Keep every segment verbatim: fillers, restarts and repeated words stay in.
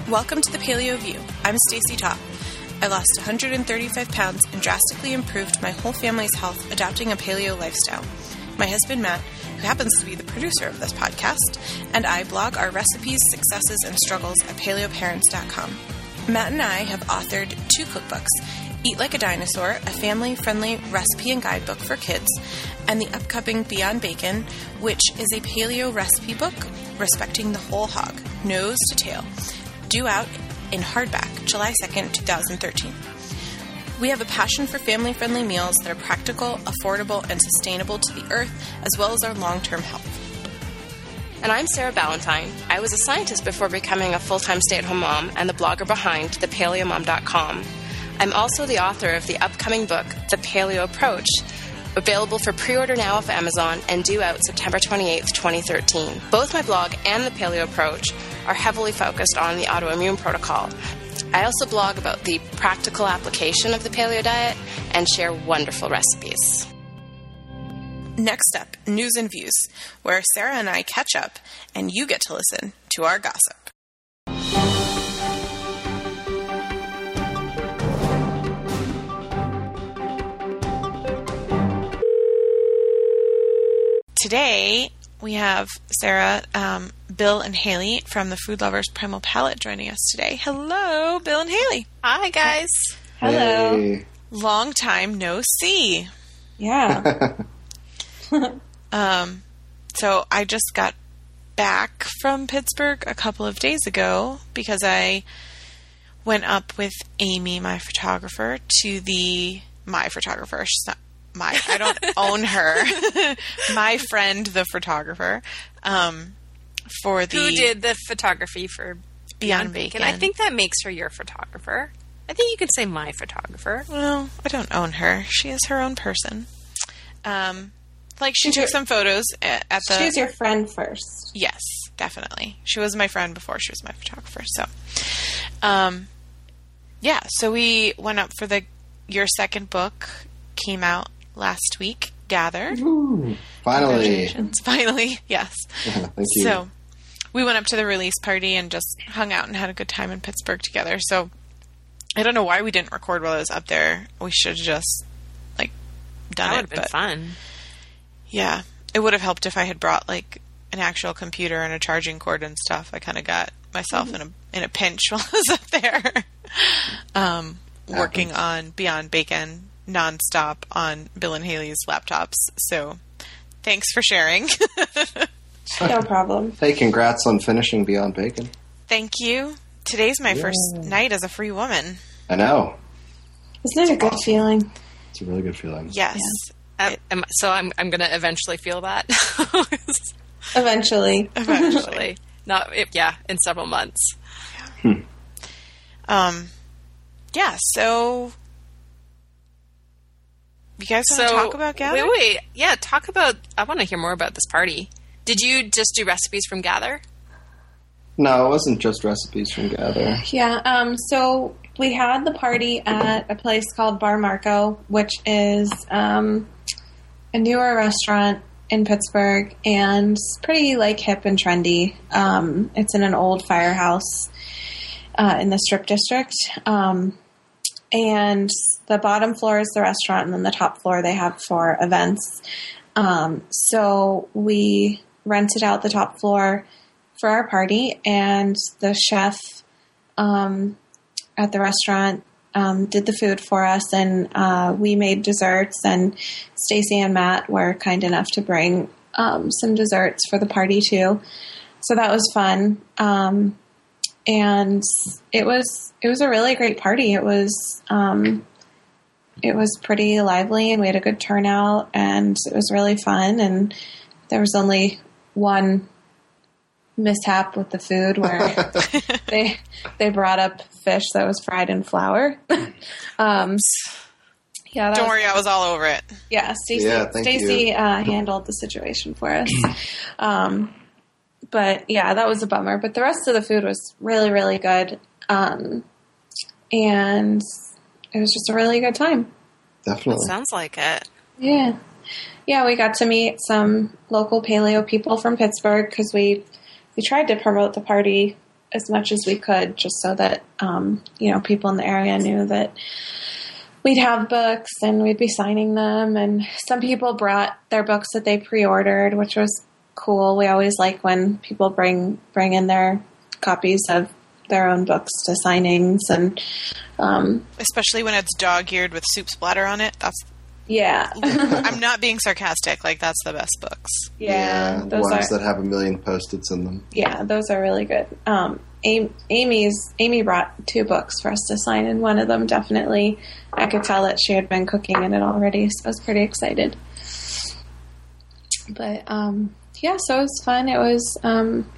Welcome to the Paleo View. I'm Stacey Topp. I lost one hundred thirty-five pounds and drastically improved my whole family's health adopting a paleo lifestyle. My husband Matt, who happens to be the producer of this podcast, and I blog our recipes, successes, and struggles at paleo parents dot com. Matt and I have authored two cookbooks, Eat Like a Dinosaur, a family-friendly recipe and guidebook for kids, and the upcoming Beyond Bacon, which is a paleo recipe book respecting the whole hog, nose to tail, due out in hardback July second, twenty thirteen. We have a passion for family-friendly meals that are practical, affordable, and sustainable to the earth, as well as our long-term health. And I'm Sarah Ballantyne. I was a scientist before becoming a full-time stay-at-home mom and the blogger behind the paleo mom dot com. I'm also the author of the upcoming book, The Paleo Approach, available for pre-order now off Amazon and due out September twenty-eighth, twenty thirteen. Both my blog and The Paleo Approach are heavily focused on the autoimmune protocol. I also blog about the practical application of the paleo diet and share wonderful recipes. Next up, News and Views, where Sarah and I catch up and you get to listen to our gossip. Today, we have Sarah, um, Bill, and Haley from the Food Lovers Primal Palate joining us today. Hello, Bill and Haley. Hi, guys. Hello. Hey. Long time no see. Yeah. um, so I just got back from Pittsburgh a couple of days ago because I went up with Amy, my photographer, to the... My photographer. She's not my... I don't own her. My friend, the photographer, um, for the... Who did the photography for Beyond, Beyond Bacon. Bacon? I think that makes her your photographer. I think you could say my photographer. Well, I don't own her. She is her own person. Um, like, she took some photos at, at the... She's your friend first. Yes, definitely. She was my friend before she was my photographer. So, um, yeah, so we went up for the... Your second book came out last week, Gather. Ooh, finally. Finally, yes. Yeah, thank you. So, we went up to the release party and just hung out and had a good time in Pittsburgh together. So, I don't know why we didn't record while I was up there. We should have just, like, done that it. That would have been but, fun. Yeah. It would have helped if I had brought, like, an actual computer and a charging cord and stuff. I kind of got myself mm-hmm. in a in a pinch while I was up there. um, working on Beyond Bacon nonstop on Bill and Haley's laptops. So, thanks for sharing. No problem. Hey, congrats on finishing Beyond Bacon. Thank you. Today's my Yeah. first night as a free woman. I know. Isn't it a good awesome. feeling? It's a really good feeling. Yes. Um, am- so I'm I'm going to eventually feel that. Eventually. Eventually. Not it, yeah, in several months. Hmm. Um, yeah, so... You guys want to So talk about Gather? Wait, wait. Yeah, talk about... I want to hear more about this party. Did you just do recipes from Gather? No, it wasn't just recipes from Gather. Yeah, um, so we had the party at a place called Bar Marco, which is um, a newer restaurant in Pittsburgh, and it's pretty, like, hip and trendy. Um, it's in an old firehouse uh, in the Strip District. Um, and the bottom floor is the restaurant, and then the top floor they have for events. Um, so we rented out the top floor for our party, and the chef um, at the restaurant um, did the food for us, and uh, we made desserts, and Stacy and Matt were kind enough to bring um, some desserts for the party too. So that was fun. Um, and it was it was a really great party. It was um, it was pretty lively, and we had a good turnout, and it was really fun, and there was only one mishap with the food where they they brought up fish that was fried in flour. um, yeah, that Don't was, worry, I was all over it. Yeah, Stacey Yeah, thank Stacey you. uh, handled the situation for us. um, but yeah, that was a bummer. But the rest of the food was really, really good, um, and it was just a really good time. Definitely. That sounds like it. Yeah. Yeah, we got to meet some local paleo people from Pittsburgh because we we tried to promote the party as much as we could, just so that, um, you know, people in the area knew that we'd have books and we'd be signing them. And some people brought their books that they pre-ordered, which was cool. We always like when people bring, bring in their copies of their own books to signings, and um, especially when it's dog-eared with soup splatter on it. That's yeah. I'm not being sarcastic. Like, that's the best books. Yeah, yeah the those ones are, that have a million post-its in them. Yeah, those are really good. Um, Amy's Amy brought two books for us to sign, and one of them definitely, I could tell that she had been cooking in it already, so I was pretty excited. But um, yeah, so it was fun. It was. Um,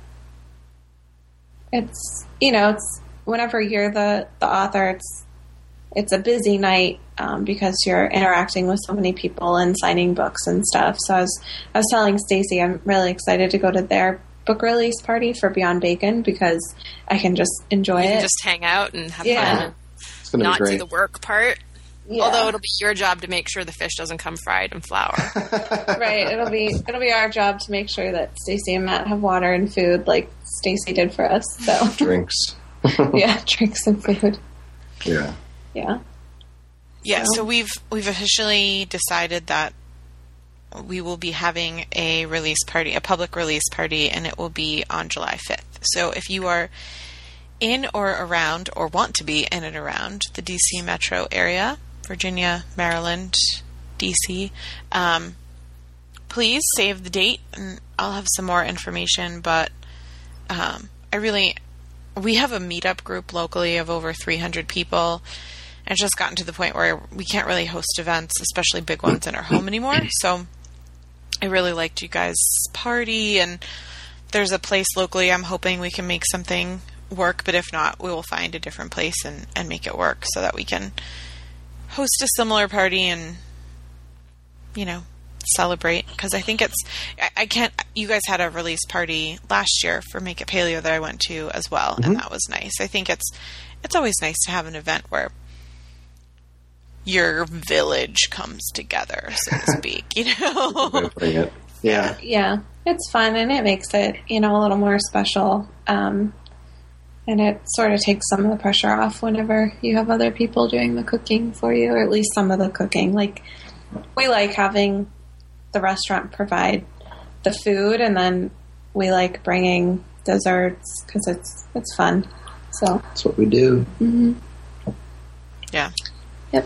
It's, you know, it's whenever you're the, the author, it's it's a busy night um, because you're interacting with so many people and signing books and stuff. So I was I was telling Stacy I'm really excited to go to their book release party for Beyond Bacon because I can just enjoy you it. can just hang out and have Yeah. fun It's and going to be not great. do the work part. Yeah. Although it'll be your job to make sure the fish doesn't come fried in flour. Right, it'll be it'll be our job to make sure that Stacy and Matt have water and food like Stacy did for us. So Drinks. yeah, drinks and food. Yeah. Yeah. Yeah, So- so we've we've officially decided that we will be having a release party, a public release party, and it will be on July fifth. So if you are in or around, or want to be in and around the D C metro area, Virginia, Maryland, D C, um, please save the date, and I'll have some more information, but um, I really, we have a meetup group locally of over three hundred people, and it's just gotten to the point where we can't really host events, especially big ones, in our home anymore, so I really liked you guys' party, and there's a place locally I'm hoping we can make something work, but if not, we will find a different place and, and make it work so that we can host a similar party and, you know, celebrate. Because I think it's, I, I can't, you guys had a release party last year for Make It Paleo that I went to as well, mm-hmm. and that was nice. I think it's, it's always nice to have an event where your village comes together, so to speak, you know? Yeah. Yeah, it's fun, and it makes it, you know, a little more special. Um, and it sort of takes some of the pressure off whenever you have other people doing the cooking for you, or at least some of the cooking. Like, we like having the restaurant provide the food, and then we like bringing desserts because it's it's fun. So that's what we do. Mm-hmm. Yeah. Yep.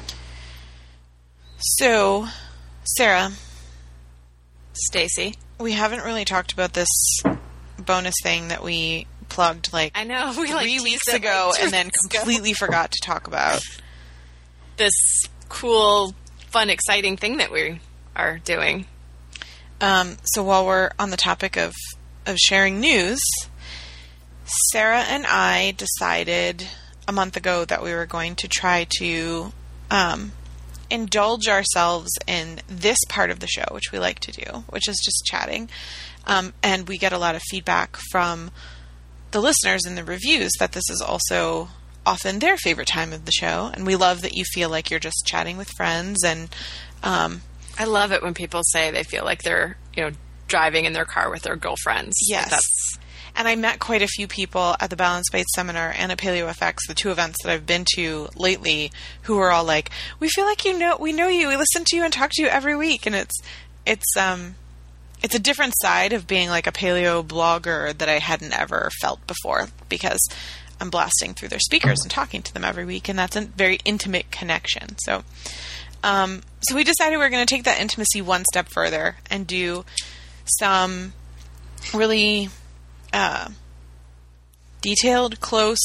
So, Sarah, Stacy, we haven't really talked about this bonus thing that we plugged like I know we three like weeks ago like and then completely ago. forgot to talk about. This cool, fun, exciting thing that we are doing. Um, so while we're on the topic of, of sharing news, Sarah and I decided a month ago that we were going to try to um, indulge ourselves in this part of the show, which we like to do, which is just chatting. Um, and we get a lot of feedback from the listeners in the reviews that this is also often their favorite time of the show. And we love that you feel like you're just chatting with friends. And um, I love it when people say they feel like they're, you know, driving in their car with their girlfriends. Yes. That's... And I met quite a few people at the Balanced Bite Seminar and at Paleo F X, the two events that I've been to lately, who were all like, we feel like you know, we know you, we listen to you and talk to you every week. And it's, it's, um, it's a different side of being like a paleo blogger that I hadn't ever felt before, because I'm blasting through their speakers and talking to them every week, and that's a very intimate connection. So, um, so we decided we we're going to take that intimacy one step further and do some really uh, detailed, close,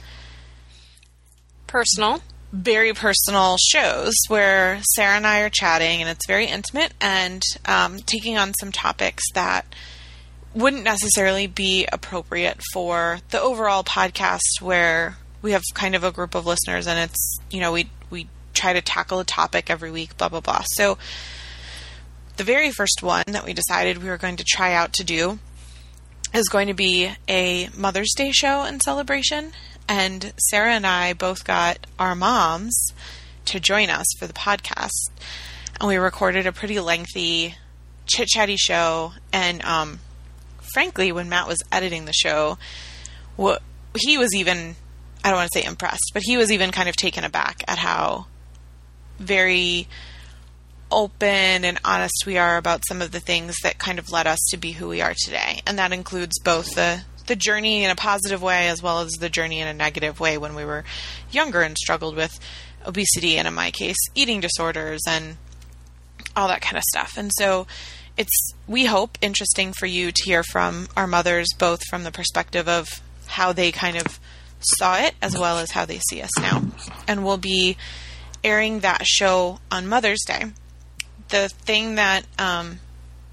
personal, very personal shows where Sarah and I are chatting, and it's very intimate, and um, taking on some topics that wouldn't necessarily be appropriate for the overall podcast, where we have kind of a group of listeners, and it's, you know, we we try to tackle a topic every week, blah, blah, blah. So the very first one that we decided we were going to try out to do is going to be a Mother's Day show and celebration. And Sarah and I both got our moms to join us for the podcast. And we recorded a pretty lengthy, chit-chatty show. And um, frankly, when Matt was editing the show, what he was even, I don't want to say impressed, but he was even kind of taken aback at how very open and honest we are about some of the things that kind of led us to be who we are today. And that includes both the, the journey in a positive way as well as the journey in a negative way when we were younger and struggled with obesity and, in my case, eating disorders and all that kind of stuff. And so it's, we hope, interesting for you to hear from our mothers, both from the perspective of how they kind of saw it as well as how they see us now. And we'll be airing that show on Mother's Day. The thing that um,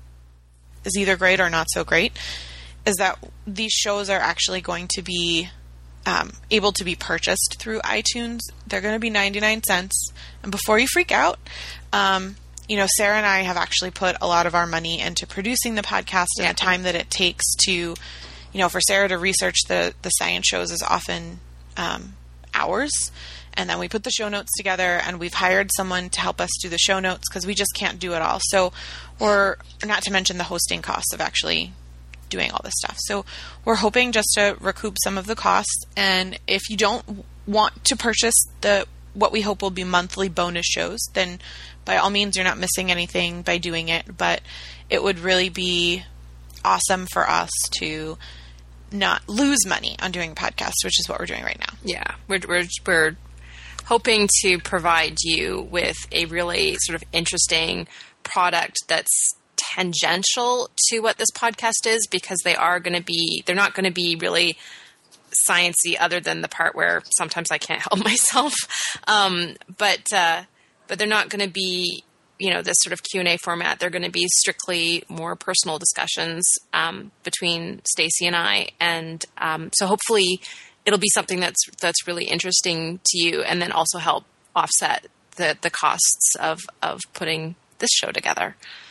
is either great or not so great is that these shows are actually going to be um, able to be purchased through iTunes. They're going to be ninety-nine cents. And before you freak out, um, you know, Sarah and I have actually put a lot of our money into producing the podcast, and yeah. the time that it takes to, you know, for Sarah to research the, the science shows is often um, hours. And then we put the show notes together, and we've hired someone to help us do the show notes because we just can't do it all. So, or not to mention the hosting costs of actually doing all this stuff. So we're hoping just to recoup some of the costs. And if you don't want to purchase the what we hope will be monthly bonus shows, then by all means, you're not missing anything by doing it. But it would really be awesome for us to not lose money on doing podcasts, which is what we're doing right now. Yeah, we're we're we're hoping to provide you with a really sort of interesting product that's tangential to what this podcast is, because they are going to be, they're not going to be really sciencey other than the part where sometimes I can't help myself. Um, but, uh, but they're not going to be, you know, this sort of Q and A format. They're going to be strictly more personal discussions, um, between Stacey and I. And, um, so hopefully it'll be something that's that's really interesting to you, and then also help offset the, the costs of, of putting this show together.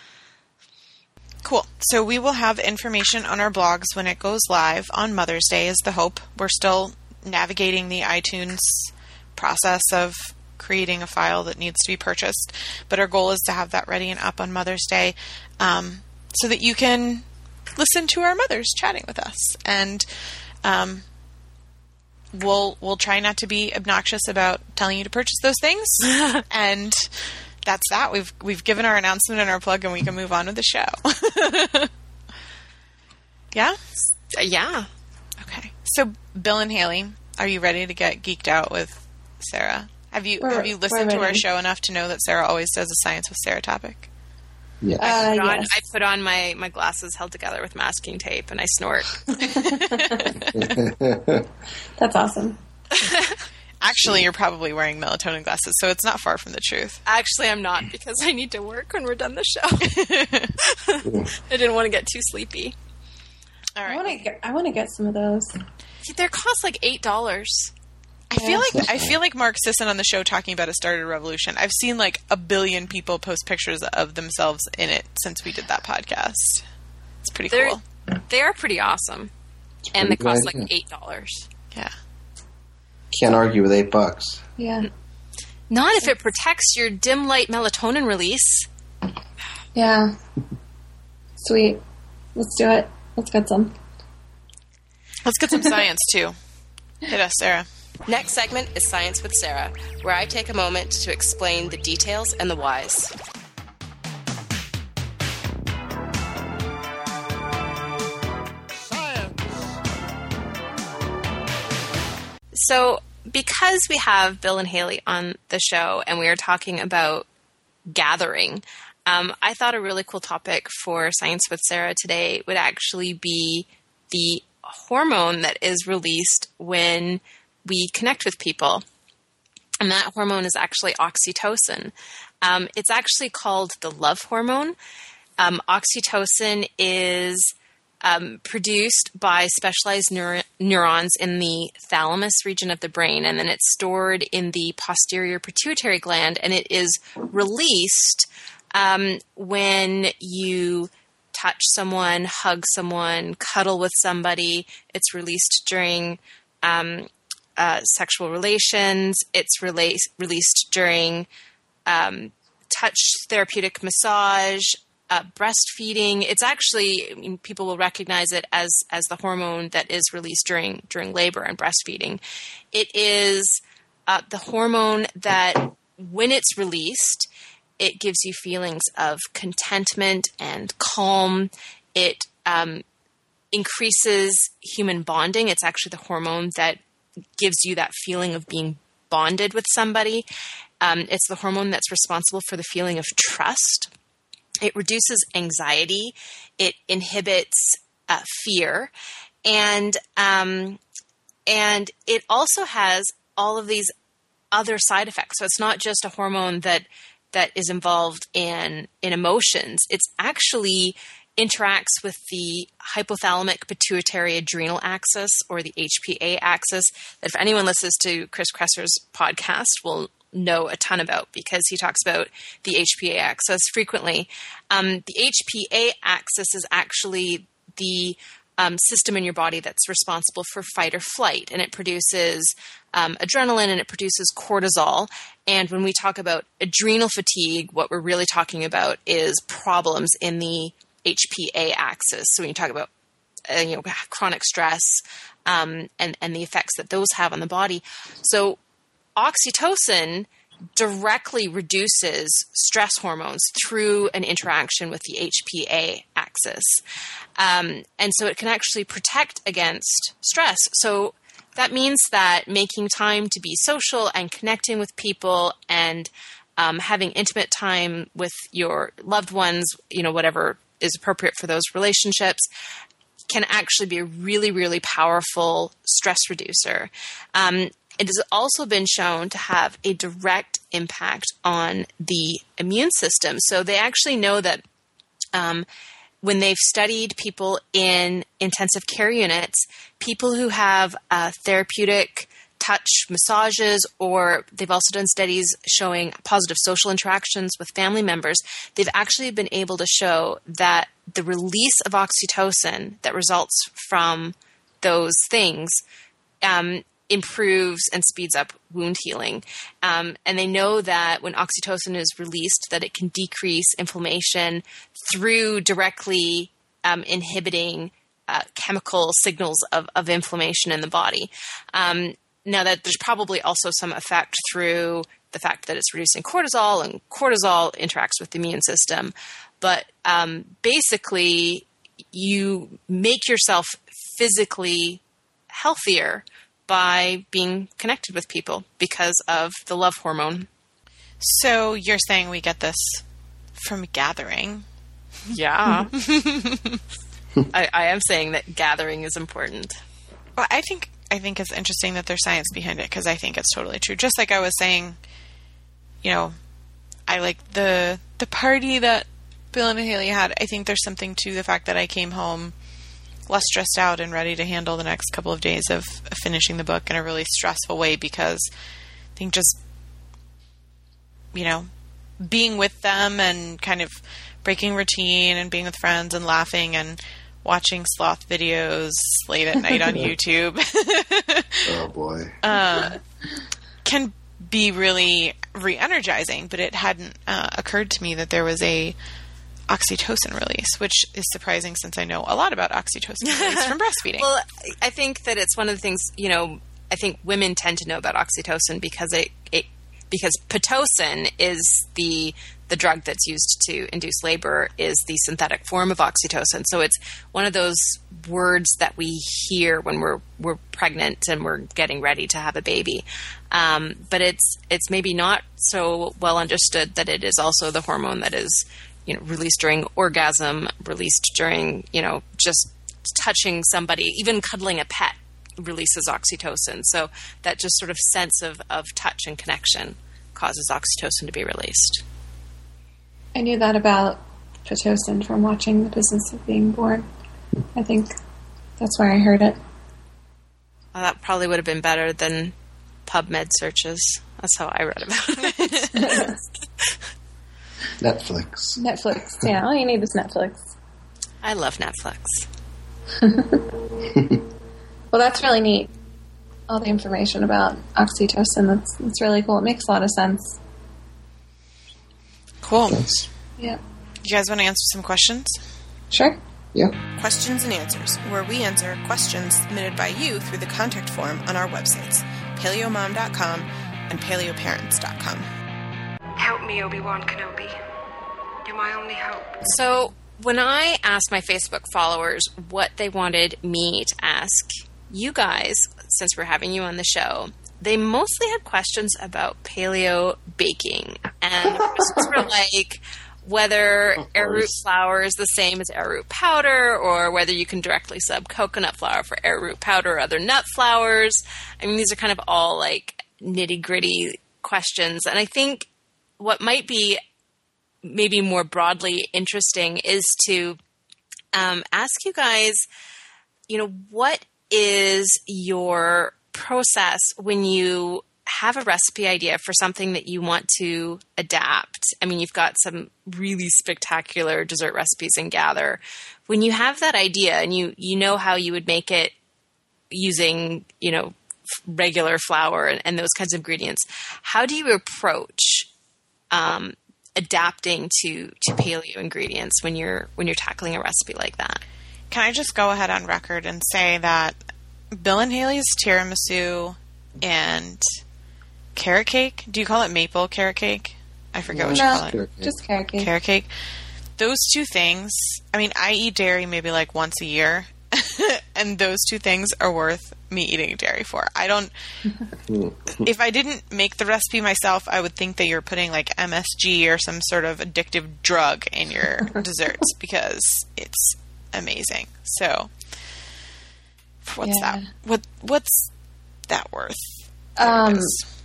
Cool. So we will have information on our blogs when it goes live on Mother's Day is the hope. We're still navigating the iTunes process of creating a file that needs to be purchased, but our goal is to have that ready and up on Mother's Day, um, so that you can listen to our mothers chatting with us. And um We'll we'll try not to be obnoxious about telling you to purchase those things, and that's that. We've we've given our announcement and our plug, and we can move on with the show. Yeah, yeah. Okay. So, Bill and Haley, are you ready to get geeked out with Sarah? Have you we're, have you listened to our show enough to know that Sarah always does a Science with Sarah topic? Yes. Uh, I, put on, yes. I put on my, my glasses held together with masking tape, and I snort. That's awesome. Actually, you're probably wearing melatonin glasses, so it's not far from the truth. Actually, I'm not, because I need to work when we're done the show. I didn't want to get too sleepy. All right. I want to get. I want to get some of those. They cost like eight dollars. I feel like I feel like Mark Sisson on the show talking about a started revolution. I've seen like a billion people post pictures of themselves in it since we did that podcast. It's pretty They're, cool. They are pretty awesome, and they cost like eight dollars. Yeah, can't argue with eight bucks. Yeah. Not if it protects your dim light melatonin release. Yeah. Sweet. Let's do it. Let's get some. Let's get some science too. Hit us, Sarah. Next segment is Science with Sarah, where I take a moment to explain the details and the whys. Science. So, because we have Bill and Haley on the show, and we are talking about gathering, um, I thought a really cool topic for Science with Sarah today would actually be the hormone that is released when we connect with people. And that hormone is actually oxytocin. Um, it's actually called the love hormone. Um, oxytocin is um, produced by specialized neur- neurons in the thalamus region of the brain, and then it's stored in the posterior pituitary gland, and it is released um, when you touch someone, hug someone, cuddle with somebody. It's released during um, uh, sexual relations. It's rela- released during um, touch therapeutic massage, uh, breastfeeding. It's actually, I mean, people will recognize it as as the hormone that is released during during labor and breastfeeding. It is uh, the hormone that, when it's released, it gives you feelings of contentment and calm. It um, increases human bonding. It's actually the hormone that gives you that feeling of being bonded with somebody. Um, it's the hormone that's responsible for the feeling of trust. It reduces anxiety. It inhibits uh, fear. And um, and it also has all of these other side effects. So it's not just a hormone that that is involved in, in emotions. It's actually interacts with the hypothalamic pituitary adrenal axis, or the H P A axis, that if anyone listens to Chris Kresser's podcast will know a ton about, because he talks about the H P A axis frequently. Um, the H P A axis is actually the um, system in your body that's responsible for fight or flight, and it produces um, adrenaline and it produces cortisol. And when we talk about adrenal fatigue, what we're really talking about is problems in the H P A axis. So when you talk about uh, you know, chronic stress um, and, and the effects that those have on the body. So oxytocin directly reduces stress hormones through an interaction with the H P A axis. Um, and so it can actually protect against stress. So that means that making time to be social and connecting with people and um, having intimate time with your loved ones, you know, whatever is appropriate for those relationships, can actually be a really, really powerful stress reducer. Um, it has also been shown to have a direct impact on the immune system. So they actually know that um, when they've studied people in intensive care units, people who have uh, therapeutic touch massages, or they've also done studies showing positive social interactions with family members, they've actually been able to show that the release of oxytocin that results from those things um, improves and speeds up wound healing. Um, and they know that when oxytocin is released, that it can decrease inflammation through directly um, inhibiting uh, chemical signals of, of inflammation in the body. Um, Now, that there's probably also some effect through the fact that it's reducing cortisol, and cortisol interacts with the immune system. But um, basically, you make yourself physically healthier by being connected with people because of the love hormone. So you're saying we get this from gathering? Yeah. I, I am saying that gathering is important. Well, I think... I think it's interesting that there's science behind it, because I think it's totally true. Just like I was saying, you know, I like the the party that Bill and Haley had. I think there's something to the fact that I came home less stressed out and ready to handle the next couple of days of, of finishing the book in a really stressful way, because I think just, you know, being with them and kind of breaking routine and being with friends and laughing and watching sloth videos late at night on YouTube. Oh, boy. Uh, can be really re-energizing, but it hadn't uh, occurred to me that there was a oxytocin release, which is surprising since I know a lot about oxytocin release from breastfeeding. Well, I think that it's one of the things, you know, I think women tend to know about oxytocin because it, it because Pitocin is the the drug that's used to induce labor, is the synthetic form of oxytocin. So it's one of those words that we hear when we're we're pregnant and we're getting ready to have a baby. Um, but it's it's maybe not so well understood that it is also the hormone that is, you know, released during orgasm, released during, you know, just touching somebody, even cuddling a pet releases oxytocin. So that just sort of sense of, of touch and connection causes oxytocin to be released. I knew that about Pitocin from watching The Business of Being Born. I think that's where I heard it. Well, that probably would have been better than PubMed searches. That's how I read about it. Netflix. Netflix, yeah. All you need is Netflix. I love Netflix. Well, that's really neat. All the information about oxytocin, that's, that's really cool. It makes a lot of sense. Cool. Thanks. Yeah. You guys want to answer some questions? Sure. Yeah. Questions and Answers, where we answer questions submitted by you through the contact form on our websites, paleo mom dot com and paleo parents dot com. Help me, Obi-Wan Kenobi. You're my only hope. So when I asked my Facebook followers what they wanted me to ask you guys, since we're having you on the show, they mostly had questions about paleo baking. And the questions were like whether arrowroot flour is the same as arrowroot powder, or whether you can directly sub coconut flour for arrowroot powder or other nut flours. I mean, these are kind of all like nitty-gritty questions. And I think what might be maybe more broadly interesting is to um, ask you guys, you know, what is your process when you have a recipe idea for something that you want to adapt? I mean, you've got some really spectacular dessert recipes in Gather. When you have that idea and you, you know how you would make it using, you know, regular flour and, and those kinds of ingredients, how do you approach um, adapting to, to paleo ingredients when you're when you're tackling a recipe like that? Can I just go ahead on record and say that Bill and Haley's tiramisu and carrot cake, do you call it maple carrot cake? I forget what No, you call it. Carrot cake. just carrot cake. Carrot cake. Those two things, I mean, I eat dairy maybe like once a year, and those two things are worth me eating dairy for. I don't, if I didn't make the recipe myself, I would think that you're putting like M S G or some sort of addictive drug in your desserts, because it's amazing. So, what's Yeah. that? What What's that worth? Um,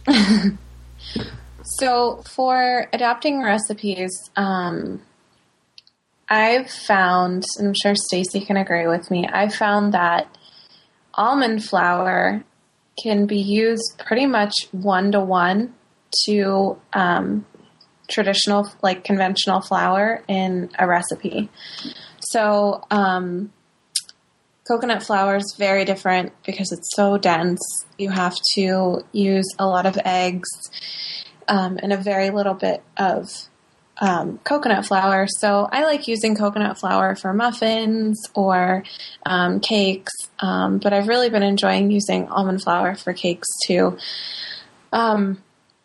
so for adapting recipes, um, I've found, and I'm sure Stacey can agree with me, I've found that almond flour can be used pretty much one-to-one to um, traditional, like conventional flour in a recipe. So um, coconut flour is very different because it's so dense. You have to use a lot of eggs um, and a very little bit of um, coconut flour. So I like using coconut flour for muffins or um, cakes, um, but I've really been enjoying using almond flour for cakes too. Um,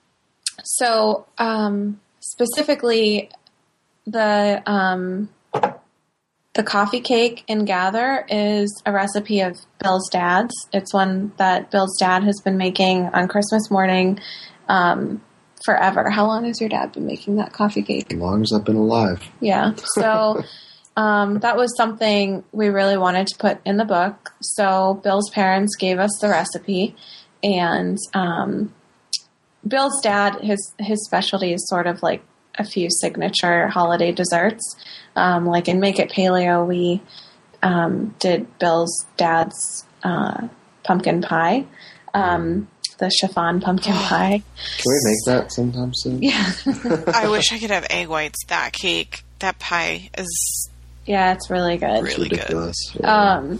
so um, specifically, the um, the coffee cake in Gather is a recipe of Bill's dad's. It's one that Bill's dad has been making on Christmas morning um, forever. How long has your dad been making that coffee cake? As long as I've been alive. Yeah. So um, that was something we really wanted to put in the book. So Bill's parents gave us the recipe, and um, Bill's dad, his his specialty is sort of like a few signature holiday desserts. Um, like in Make It Paleo, we um, did Bill's dad's uh, pumpkin pie, um, the chiffon pumpkin pie. Can we make that sometime soon? Yeah. I wish I could have egg whites. That cake, that pie is Yeah, it's really good. It's really good. ridiculous. Yeah. Um,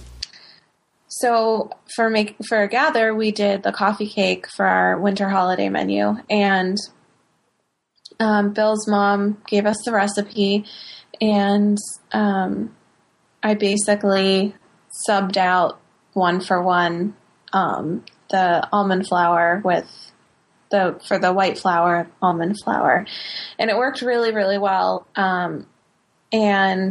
so for make for Gather, we did the coffee cake for our winter holiday menu, and um, Bill's mom gave us the recipe, and um, I basically subbed out one for one um, the almond flour with the for the white flour almond flour, and it worked really really well. Um, and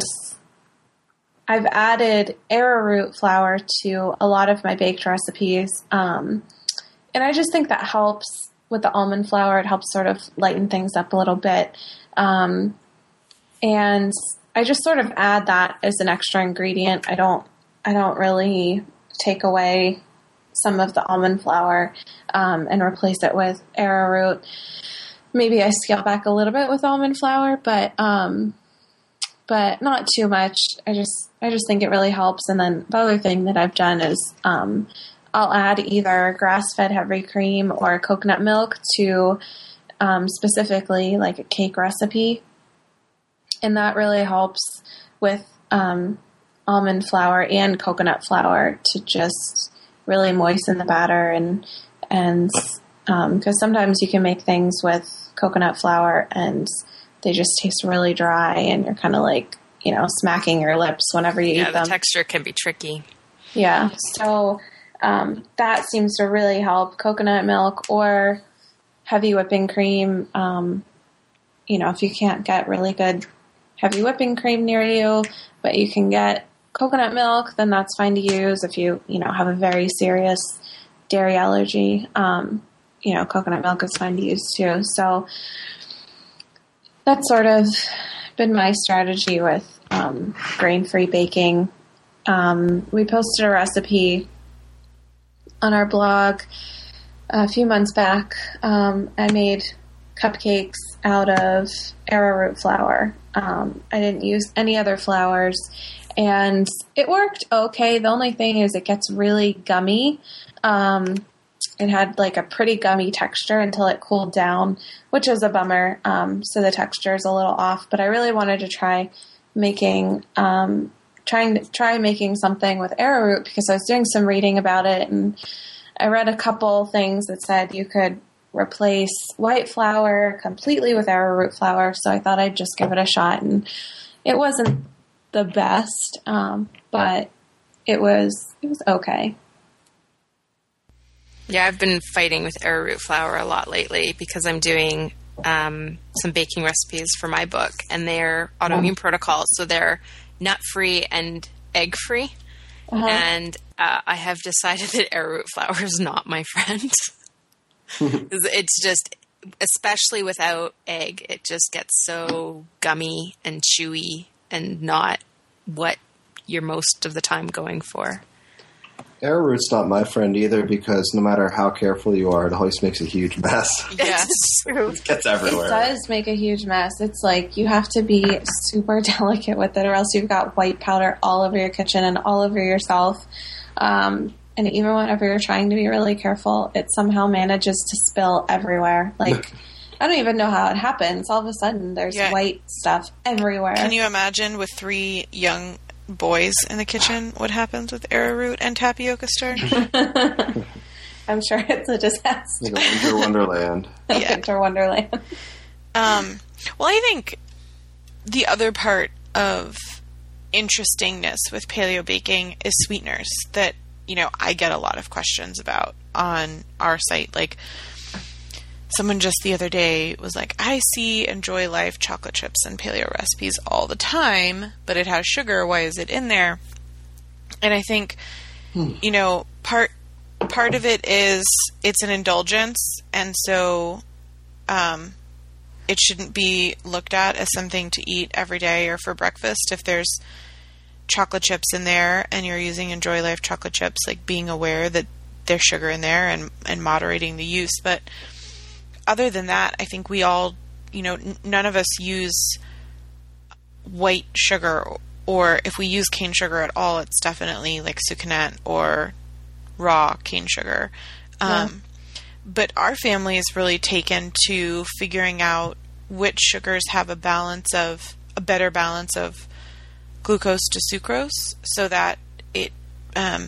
I've added arrowroot flour to a lot of my baked recipes, um, and I just think that helps with the almond flour. It helps sort of lighten things up a little bit, um, and I just sort of add that as an extra ingredient. I don't, I don't really take away some of the almond flour um, and replace it with arrowroot. Maybe I scale back a little bit with almond flour, but um, but not too much. I just I just think it really helps. And then the other thing that I've done is um, I'll add either grass-fed heavy cream or coconut milk to um, specifically like a cake recipe, and that really helps with um, almond flour and coconut flour to just really moisten the batter, and and because um, sometimes you can make things with coconut flour and they just taste really dry, and you're kind of like, you know, smacking your lips whenever you Yeah, eat them. the texture can be tricky. Yeah, so um, that seems to really help. Coconut milk or heavy whipping cream. Um, you know, if you can't get really good heavy whipping cream near you, but you can get coconut milk, then that's fine to use. If you, you know, have a very serious dairy allergy, um, you know, coconut milk is fine to use too. So that's sort of been my strategy with um, grain-free baking. Um, we posted a recipe on our blog a few months back. Um, I made cupcakes out of arrowroot flour. Um, I didn't use any other flours, and it worked okay. The only thing is it gets really gummy. Um, it had like a pretty gummy texture until it cooled down, which is a bummer. Um, so the texture is a little off, but I really wanted to try making, um, trying to try making something with arrowroot because I was doing some reading about it, and I read a couple things that said you could replace white flour completely with arrowroot flour. So I thought I'd just give it a shot, and it wasn't the best, um, but it was, it was okay. Yeah, I've been fighting with arrowroot flour a lot lately because I'm doing um, some baking recipes for my book, and they're autoimmune protocols, so they're nut-free and egg-free. Uh-huh. And uh, I have decided that arrowroot flour is not my friend. It's just, especially without egg, it just gets so gummy and chewy and not what you're most of the time going for. Arrowroot's not my friend either because no matter how careful you are, it always makes a huge mess. Yes, true. It gets everywhere. It does make a huge mess. It's like you have to be super delicate with it, or else you've got white powder all over your kitchen and all over yourself. Um, and even whenever you're trying to be really careful, it somehow manages to spill everywhere. Like, I don't even know how it happens. All of a sudden, there's Yeah. white stuff everywhere. Can you imagine with three young boys in the kitchen what happens with arrowroot and tapioca starch? I'm sure it's a disaster. Like a winter wonderland. Yeah. Winter wonderland. Um, well, I think the other part of interestingness with paleo baking is sweeteners that, you know, I get a lot of questions about on our site. Like, someone just the other day was like, I see Enjoy Life chocolate chips and paleo recipes all the time, but it has sugar. Why is it in there? And I think, hmm. you know, part part of it is it's an indulgence, and so um, it shouldn't be looked at as something to eat every day or for breakfast. If there's chocolate chips in there and you're using Enjoy Life chocolate chips, like being aware that there's sugar in there and, and moderating the use. But other than that, I think we all, you know, n- none of us use white sugar, or if we use cane sugar at all, it's definitely like sucanat or raw cane sugar. Um, yeah. But our family is really taken to figuring out which sugars have a balance of, a better balance of glucose to sucrose, so that it um,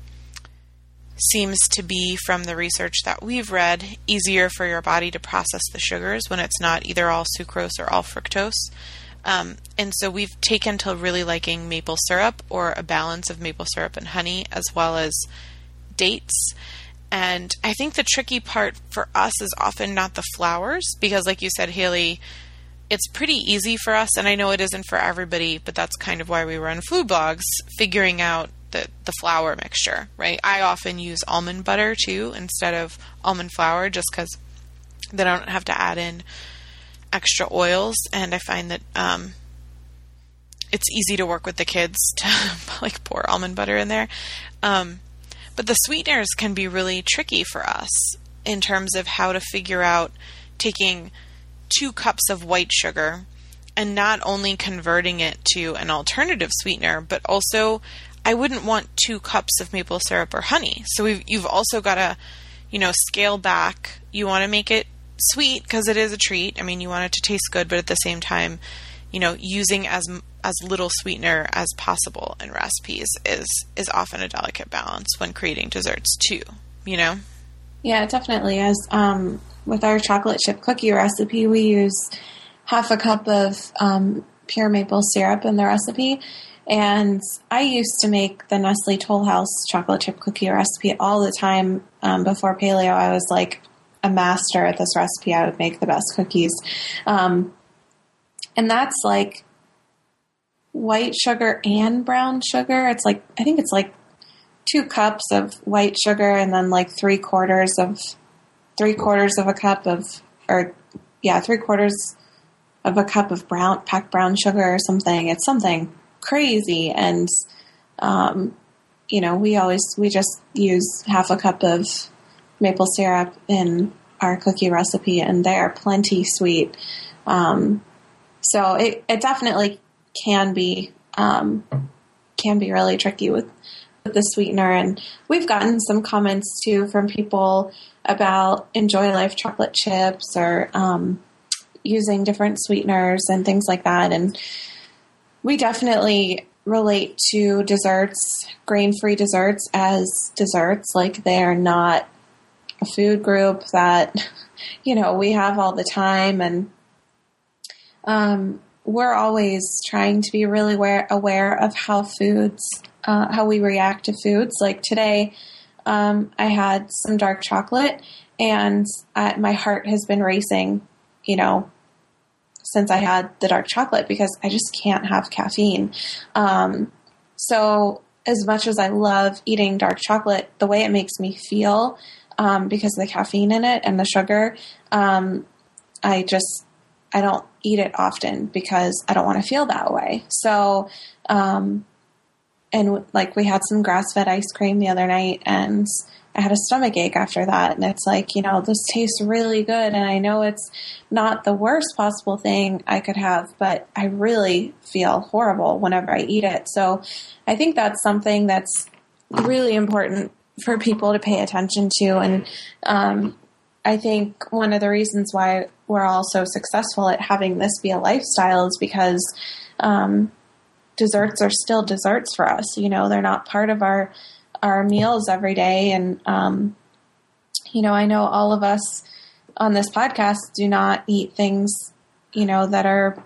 seems to be, from the research that we've read, easier for your body to process the sugars when it's not either all sucrose or all fructose. Um, and so we've taken to really liking maple syrup, or a balance of maple syrup and honey, as well as dates. And I think the tricky part for us is often not the flours, because like you said, Haley, it's pretty easy for us, and I know it isn't for everybody, but that's kind of why we run food blogs, figuring out the, the flour mixture, right? I often use almond butter too instead of almond flour, just because then I don't have to add in extra oils, and I find that um, it's easy to work with the kids to like pour almond butter in there. Um, but the sweeteners can be really tricky for us in terms of how to figure out taking two cups of white sugar and not only converting it to an alternative sweetener, but also I wouldn't want two cups of maple syrup or honey. So we've, you've also got to, you know, scale back. You want to make it sweet because it is a treat. I mean, you want it to taste good, but at the same time, you know, using as as little sweetener as possible in recipes is is often a delicate balance when creating desserts too, you know? Yeah, it definitely is. Um, with our chocolate chip cookie recipe, we use half a cup of um, pure maple syrup in the recipe. And I used to make the Nestle Toll House chocolate chip cookie recipe all the time. Um, before paleo, I was like a master at this recipe. I would make the best cookies. Um, and that's like white sugar and brown sugar. It's like, I think it's like two cups of white sugar and then like three quarters of, three quarters of a cup of, or yeah, three quarters of a cup of brown, packed brown sugar or something. It's something crazy. And, um, you know, we always, we just use half a cup of maple syrup in our cookie recipe, and they are plenty sweet. Um, so it, it definitely can be, um, can be really tricky with, with the sweetener. And we've gotten some comments too from people about Enjoy Life chocolate chips or, um, using different sweeteners and things like that. And we definitely relate to desserts, grain-free desserts, as desserts. Like, they are not a food group that, you know, we have all the time. And um, we're always trying to be really aware, aware of how foods, uh, how we react to foods. Like today, um, I had some dark chocolate, and I, my heart has been racing, you know, since I had the dark chocolate, because I just can't have caffeine. Um, so as much as I love eating dark chocolate, the way it makes me feel, um, because of the caffeine in it and the sugar, um, I just, I don't eat it often because I don't want to feel that way. So, um, and like we had some grass-fed ice cream the other night, and I had a stomach ache after that. And it's like, you know, this tastes really good. And I know it's not the worst possible thing I could have, but I really feel horrible whenever I eat it. So I think that's something that's really important for people to pay attention to. And um, I think one of the reasons why we're all so successful at having this be a lifestyle is because um, desserts are still desserts for us. You know, they're not part of our our meals every day. And, um, you know, I know all of us on this podcast do not eat things, you know, that are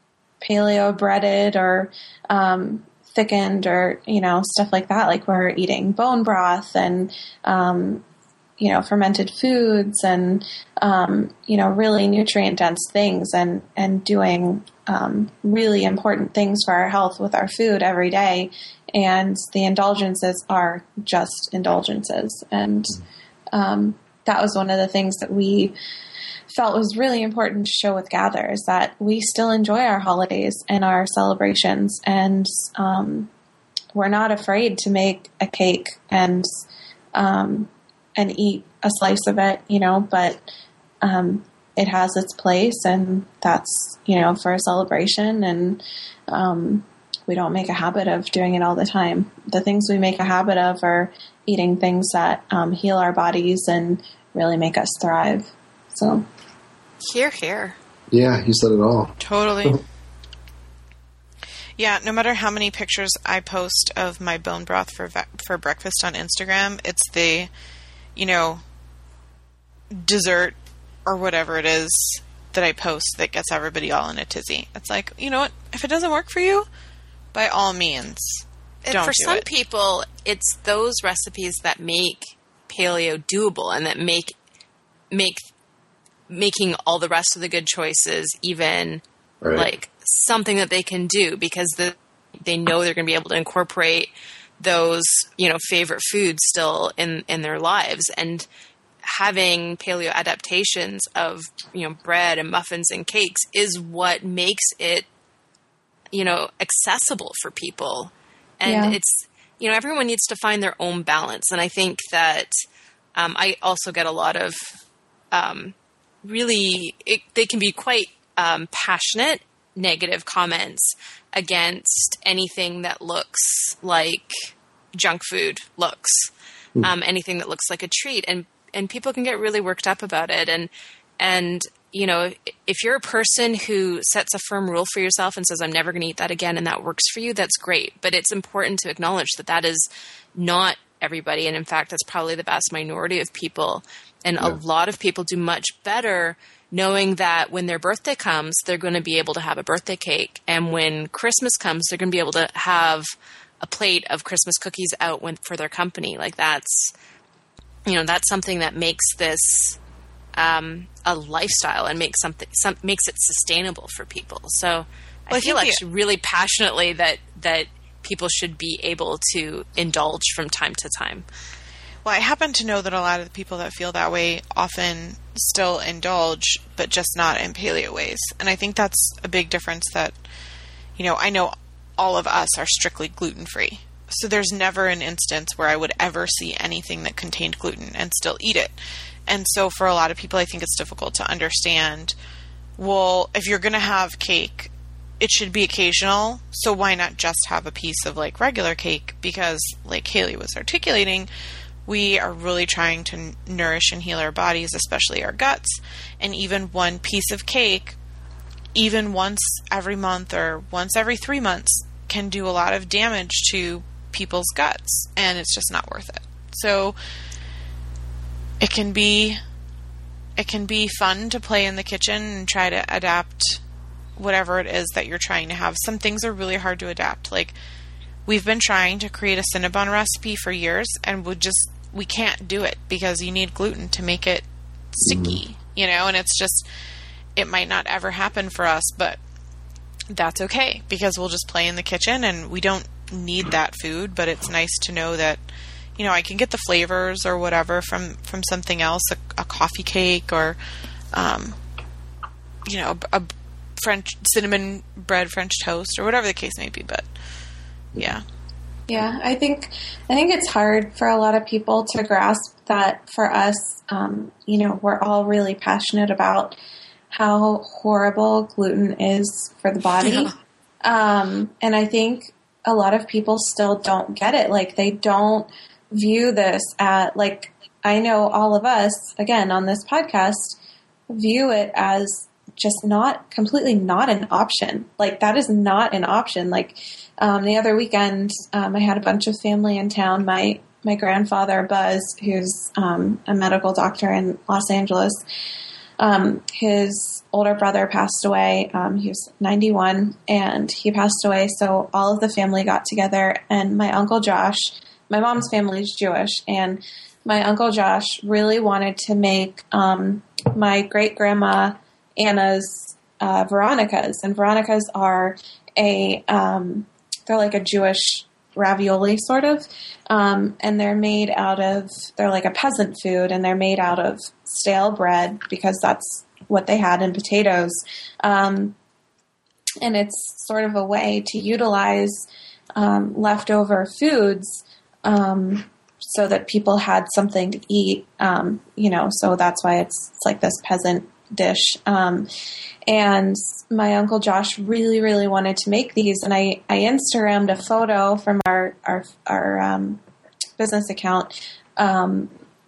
paleo breaded or, um, thickened or, you know, stuff like that. Like we're eating bone broth and, um, you know, fermented foods and, um, you know, really nutrient dense things and, and doing, um, really important things for our health with our food every day. And the indulgences are just indulgences. And, um, that was one of the things that we felt was really important to show with Gather, is that we still enjoy our holidays and our celebrations. And, um, we're not afraid to make a cake and, um, and eat a slice of it, you know, but, um, it has its place, and that's, you know, for a celebration. And, um, we don't make a habit of doing it all the time. The things we make a habit of are eating things that, um, heal our bodies and really make us thrive. So. Hear, hear. Yeah, you said it all. Totally. Yeah, no matter how many pictures I post of my bone broth for for breakfast on Instagram, it's the, you know, dessert or whatever it is that I post that gets everybody all in a tizzy. It's like, you know what? If it doesn't work for you, by all means, don't and for do some it. people, it's those recipes that make paleo doable and that make make making all the rest of the good choices even Right. like something that they can do, because the, they know they're going to be able to incorporate those, you know, favorite foods still in, in their lives. And having paleo adaptations of, you know, bread and muffins and cakes is what makes it, you know, accessible for people. And Yeah. it's, you know, everyone needs to find their own balance. And I think that um, I also get a lot of um, really, it, they can be quite um, passionate, negative comments against anything that looks like junk food looks, mm. um, anything that looks like a treat. And, and people can get really worked up about it. And, and, you know, if you're a person who sets a firm rule for yourself and says, I'm never going to eat that again, and that works for you, that's great. But it's important to acknowledge that that is not everybody. And in fact, that's probably the vast minority of people. And yeah. a lot of people do much better knowing that when their birthday comes, they're going to be able to have a birthday cake. And when Christmas comes, they're going to be able to have a plate of Christmas cookies out when, for their company. Like that's, you know, that's something that makes this um, a lifestyle and makes something some, makes it sustainable for people. So well, I, I feel actually the, really passionately that that people should be able to indulge from time to time. Well, I happen to know that a lot of the people that feel that way often still indulge, but just not in paleo ways. And I think that's a big difference that, you know, I know all of us are strictly gluten-free. So there's never an instance where I would ever see anything that contained gluten and still eat it. And so for a lot of people, I think it's difficult to understand, well, if you're going to have cake, it should be occasional. So why not just have a piece of like regular cake? Because like Haley was articulating, we are really trying to nourish and heal our bodies, especially our guts. And even one piece of cake, even once every month or once every three months, can do a lot of damage to people's guts. And it's just not worth it. So it can be, it can be fun to play in the kitchen and try to adapt whatever it is that you're trying to have. Some things are really hard to adapt. Like, we've been trying to create a Cinnabon recipe for years, and we just, we can't do it because you need gluten to make it sticky, you know, and it's just, it might not ever happen for us, but that's okay because we'll just play in the kitchen and we don't need that food, but it's nice to know that, you know, I can get the flavors or whatever from, from something else, a, a coffee cake or, um, you know, a, a French cinnamon bread French toast or whatever the case may be, but yeah. Yeah, I think I think it's hard for a lot of people to grasp that for us, um, you know, we're all really passionate about how horrible gluten is for the body. Yeah. Um, and I think a lot of people still don't get it. Like, they don't view this at, like, I know all of us, again, on this podcast, view it as just not, completely not an option. Like, that is not an option. Like, um, the other weekend, um, I had a bunch of family in town. My, my grandfather, Buzz, who's, um, a medical doctor in Los Angeles, um, his older brother passed away. Um, he was ninety-one and he passed away. So all of the family got together, and my Uncle Josh, my mom's family is Jewish, and my Uncle Josh really wanted to make, um, my great grandma Anna's, uh, Veronicas, and Veronicas are a, um, they're like a Jewish ravioli sort of, um, and they're made out of, they're like a peasant food, and they're made out of stale bread because that's what they had in potatoes. Um, and it's sort of a way to utilize, um, leftover foods, um, so that people had something to eat, um, you know, so that's why it's, it's like this peasant dish. Um, and my Uncle Josh really, really wanted to make these. And I, I Instagrammed a photo from our, our, our, um, business account, um,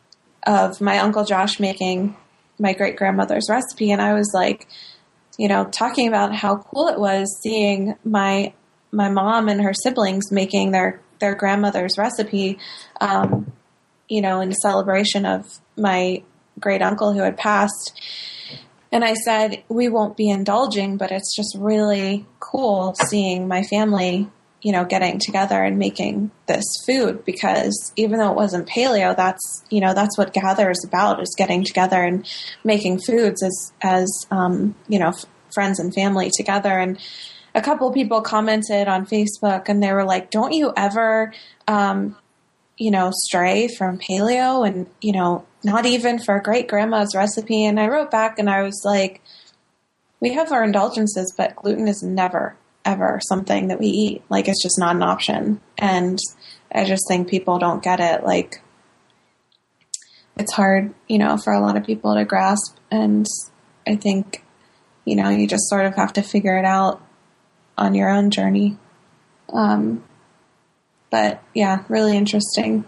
of my Uncle Josh making my great grandmother's recipe. And I was like, you know, talking about how cool it was seeing my, my mom and her siblings making their, their grandmother's recipe, um, you know, in celebration of my great uncle who had passed. And I said, we won't be indulging, but it's just really cool seeing my family, you know, getting together and making this food, because even though it wasn't paleo, that's, you know, that's what Gather is about, is getting together and making foods as, as, um, you know, f- friends and family together. And a couple people commented on Facebook and they were like, don't you ever, um, you know, stray from paleo and, you know, not even for great grandma's recipe. And I wrote back and I was like, we have our indulgences, but gluten is never, ever something that we eat. Like, it's just not an option. And I just think people don't get it. Like, it's hard, you know, for a lot of people to grasp. And I think, you know, you just sort of have to figure it out on your own journey. Um, but yeah, really interesting.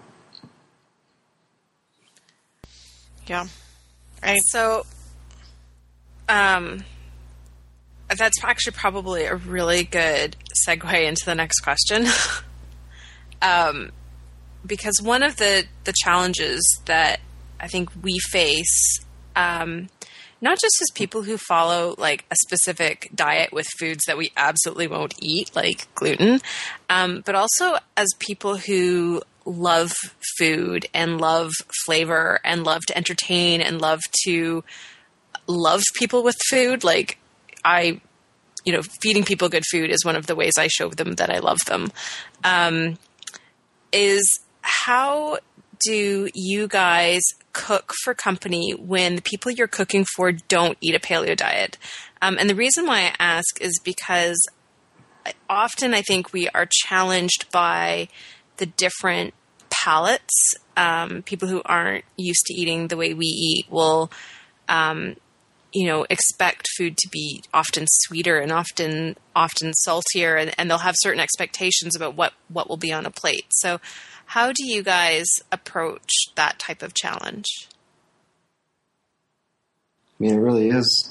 Yeah. Right. So, um, that's actually probably a really good segue into the next question. um, because one of the, the challenges that I think we face, um, not just as people who follow like a specific diet with foods that we absolutely won't eat, like gluten, um, but also as people who love food and love flavor and love to entertain and love to love people with food. Like I, you know, feeding people good food is one of the ways I show them that I love them. Um, is how do you guys cook for company when the people you're cooking for don't eat a paleo diet? Um, and the reason why I ask is because often I think we are challenged by the different palates. Um, people who aren't used to eating the way we eat will, um, you know, expect food to be often sweeter and often often saltier, and, and they'll have certain expectations about what, what will be on a plate. So how do you guys approach that type of challenge? I mean, it really is.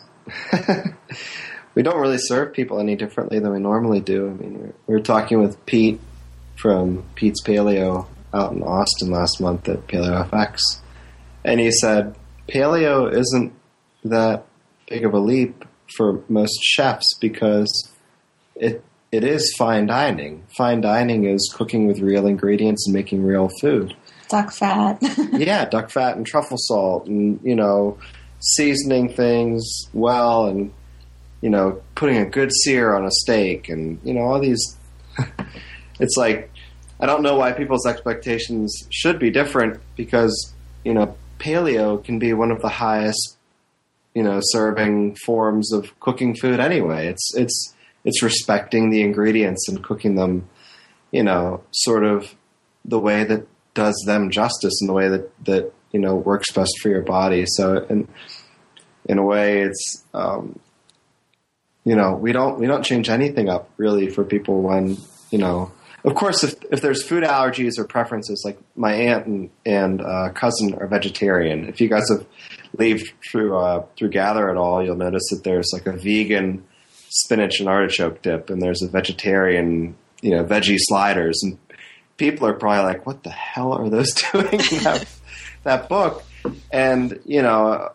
We don't really serve people any differently than we normally do. I mean, we we were talking with Pete from Pete's Paleo out in Austin last month at Paleo F X, and he said paleo isn't that big of a leap for most chefs because it it is fine dining. Fine dining is cooking with real ingredients and making real food. Duck fat. Yeah, duck fat and truffle salt and, you know, seasoning things well and, you know, putting a good sear on a steak and, you know, all these. It's like, I don't know why people's expectations should be different because, you know, paleo can be one of the highest, you know, serving forms of cooking food anyway. It's it's it's respecting the ingredients and cooking them, you know, sort of the way that does them justice and the way that, that you know, works best for your body. So in in a way it's um, you know, we don't we don't change anything up really for people when, you know, of course, if if there's food allergies or preferences, like my aunt and, and uh, cousin are vegetarian. If you guys have lived through uh, through Gather at all, you'll notice that there's like a vegan spinach and artichoke dip, and there's a vegetarian, you know, veggie sliders. And people are probably like, "What the hell are those doing in that, that book?" And you know,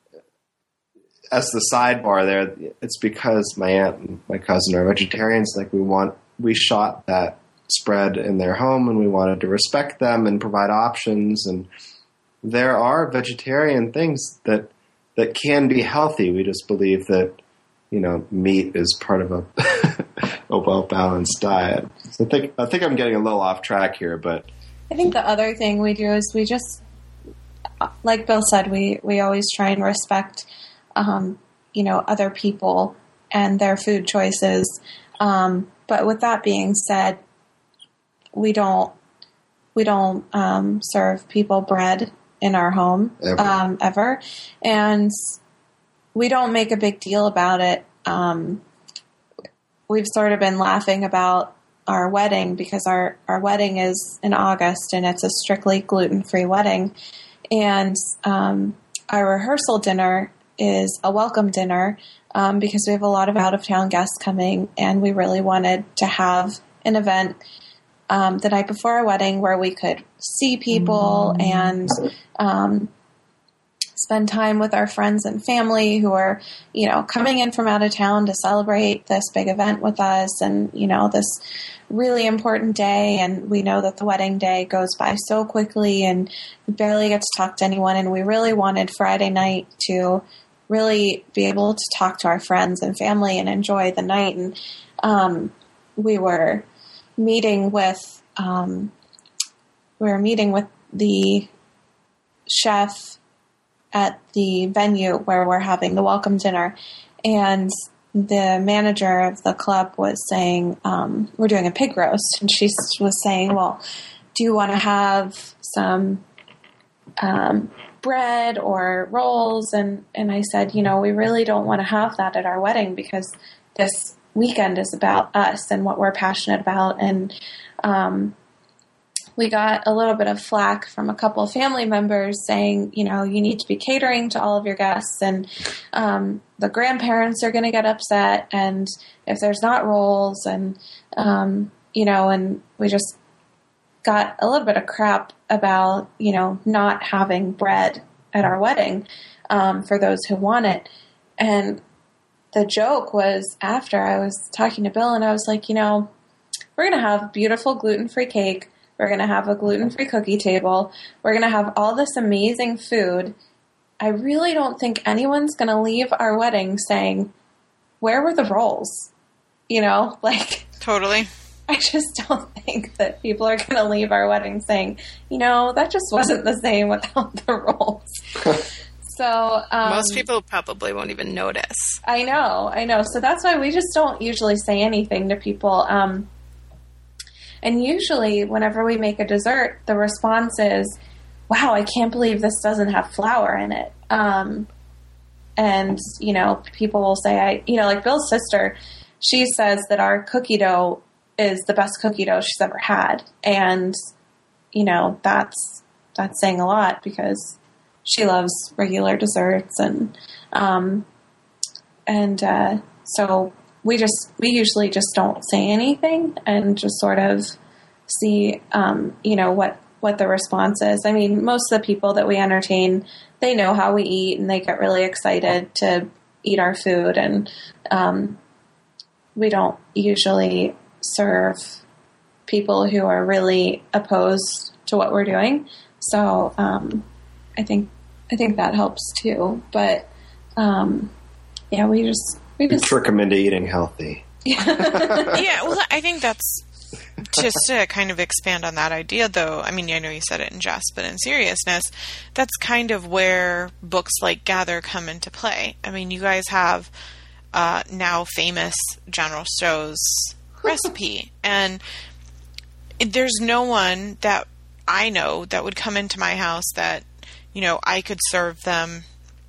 as the sidebar there, it's because my aunt and my cousin are vegetarians. Like we want, we shot that spread in their home and we wanted to respect them and provide options, and there are vegetarian things that that can be healthy. We just believe that, you know, meat is part of a a well-balanced diet. So I think I think I'm getting a little off track here, but I think the other thing we do is we just, like Bill said, we, we always try and respect um, you know, other people and their food choices. Um, but with that being said, we don't we don't um, serve people bread in our home ever. Um, ever, and we don't make a big deal about it. Um, we've sort of been laughing about our wedding because our, our wedding is in August and it's a strictly gluten-free wedding, and um, our rehearsal dinner is a welcome dinner um, because we have a lot of out-of-town guests coming, and we really wanted to have an event Um, the night before our wedding where we could see people and um, spend time with our friends and family who are, you know, coming in from out of town to celebrate this big event with us and, you know, this really important day. And we know that the wedding day goes by so quickly and we barely get to talk to anyone. And we really wanted Friday night to really be able to talk to our friends and family and enjoy the night. And um, we were meeting with um, we were meeting with the chef at the venue where we're having the welcome dinner, and the manager of the club was saying um, we're doing a pig roast, and she was saying, well, do you want to have some um, bread or rolls? And, and I said, you know, we really don't want to have that at our wedding because this weekend is about us and what we're passionate about. And um, we got a little bit of flack from a couple of family members saying, you know, you need to be catering to all of your guests, and um, the grandparents are going to get upset, and if there's not rolls, and um, you know, and we just got a little bit of crap about, you know, not having bread at our wedding um, for those who want it. And the joke was after I was talking to Bill and I was like, you know, we're going to have beautiful gluten-free cake. We're going to have a gluten-free cookie table. We're going to have all this amazing food. I really don't think anyone's going to leave our wedding saying, where were the rolls? You know, like... Totally. I just don't think that people are going to leave our wedding saying, you know, that just wasn't the same without the rolls. So um, most people probably won't even notice. I know, I know. So that's why we just don't usually say anything to people. Um, and usually whenever we make a dessert, the response is, wow, I can't believe this doesn't have flour in it. Um, and, you know, people will say, I, you know, like Bill's sister, she says that our cookie dough is the best cookie dough she's ever had. And, you know, that's, that's saying a lot because she loves regular desserts and, um, and, uh, so we just, we usually just don't say anything and just sort of see, um, you know, what, what the response is. I mean, most of the people that we entertain, they know how we eat and they get really excited to eat our food. And, um, we don't usually serve people who are really opposed to what we're doing. So, um, I think, I think that helps too. But, um, yeah, we just, we just trick them into eating healthy. Yeah. Well, I think that's just to kind of expand on that idea though. I mean, I know you said it in jest, but in seriousness, that's kind of where books like Gather come into play. I mean, you guys have, uh, now famous General Tso's recipe. And there's no one that I know that would come into my house that, you know, I could serve them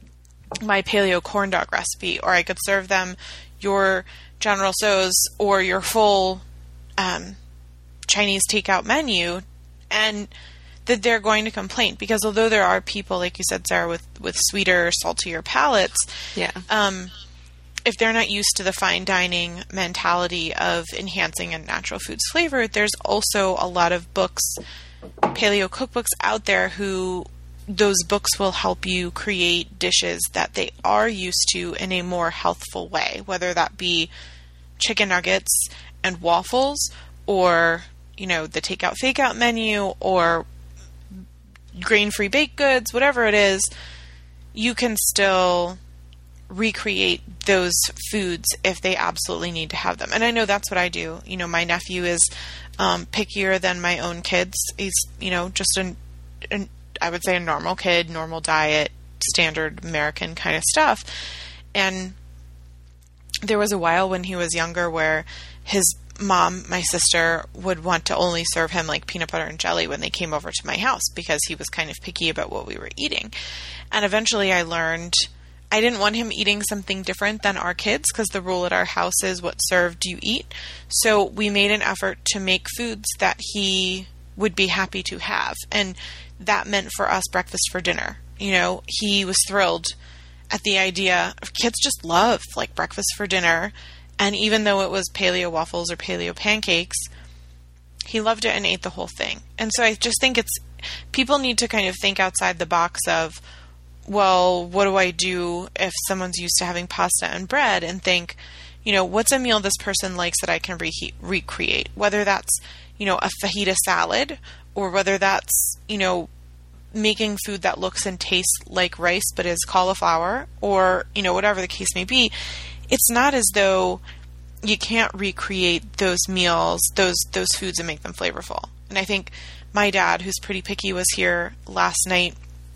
my paleo corn dog recipe, or I could serve them your General Tso's or your full um, Chinese takeout menu, and that they're going to complain. Because although there are people, like you said, Sarah, with, with sweeter, saltier palates, yeah. um, if they're not used to the fine dining mentality of enhancing a natural food's flavor, there's also a lot of books, paleo cookbooks out there who those books will help you create dishes that they are used to in a more healthful way, whether that be chicken nuggets and waffles or, you know, the takeout fake-out menu or grain-free baked goods, whatever it is, you can still recreate those foods if they absolutely need to have them. And I know that's what I do. You know, my nephew is um, pickier than my own kids. He's, you know, just an, an, I would say a normal kid, normal diet, standard American kind of stuff. And there was a while when he was younger where his mom, my sister, would want to only serve him like peanut butter and jelly when they came over to my house because he was kind of picky about what we were eating. And eventually I learned I didn't want him eating something different than our kids because the rule at our house is what served you eat. So we made an effort to make foods that he would be happy to have. And that meant for us breakfast for dinner. You know, he was thrilled at the idea of kids just love like breakfast for dinner. And even though it was paleo waffles or paleo pancakes, he loved it and ate the whole thing. And so I just think it's, people need to kind of think outside the box of, well, what do I do if someone's used to having pasta and bread, and think, you know, what's a meal this person likes that I can re- recreate? Whether that's, you know, a fajita salad, or whether that's, you know, making food that looks and tastes like rice but is cauliflower, or, you know, whatever the case may be. It's not as though you can't recreate those meals, those those foods, and make them flavorful. And I think my dad, who's pretty picky, was here last night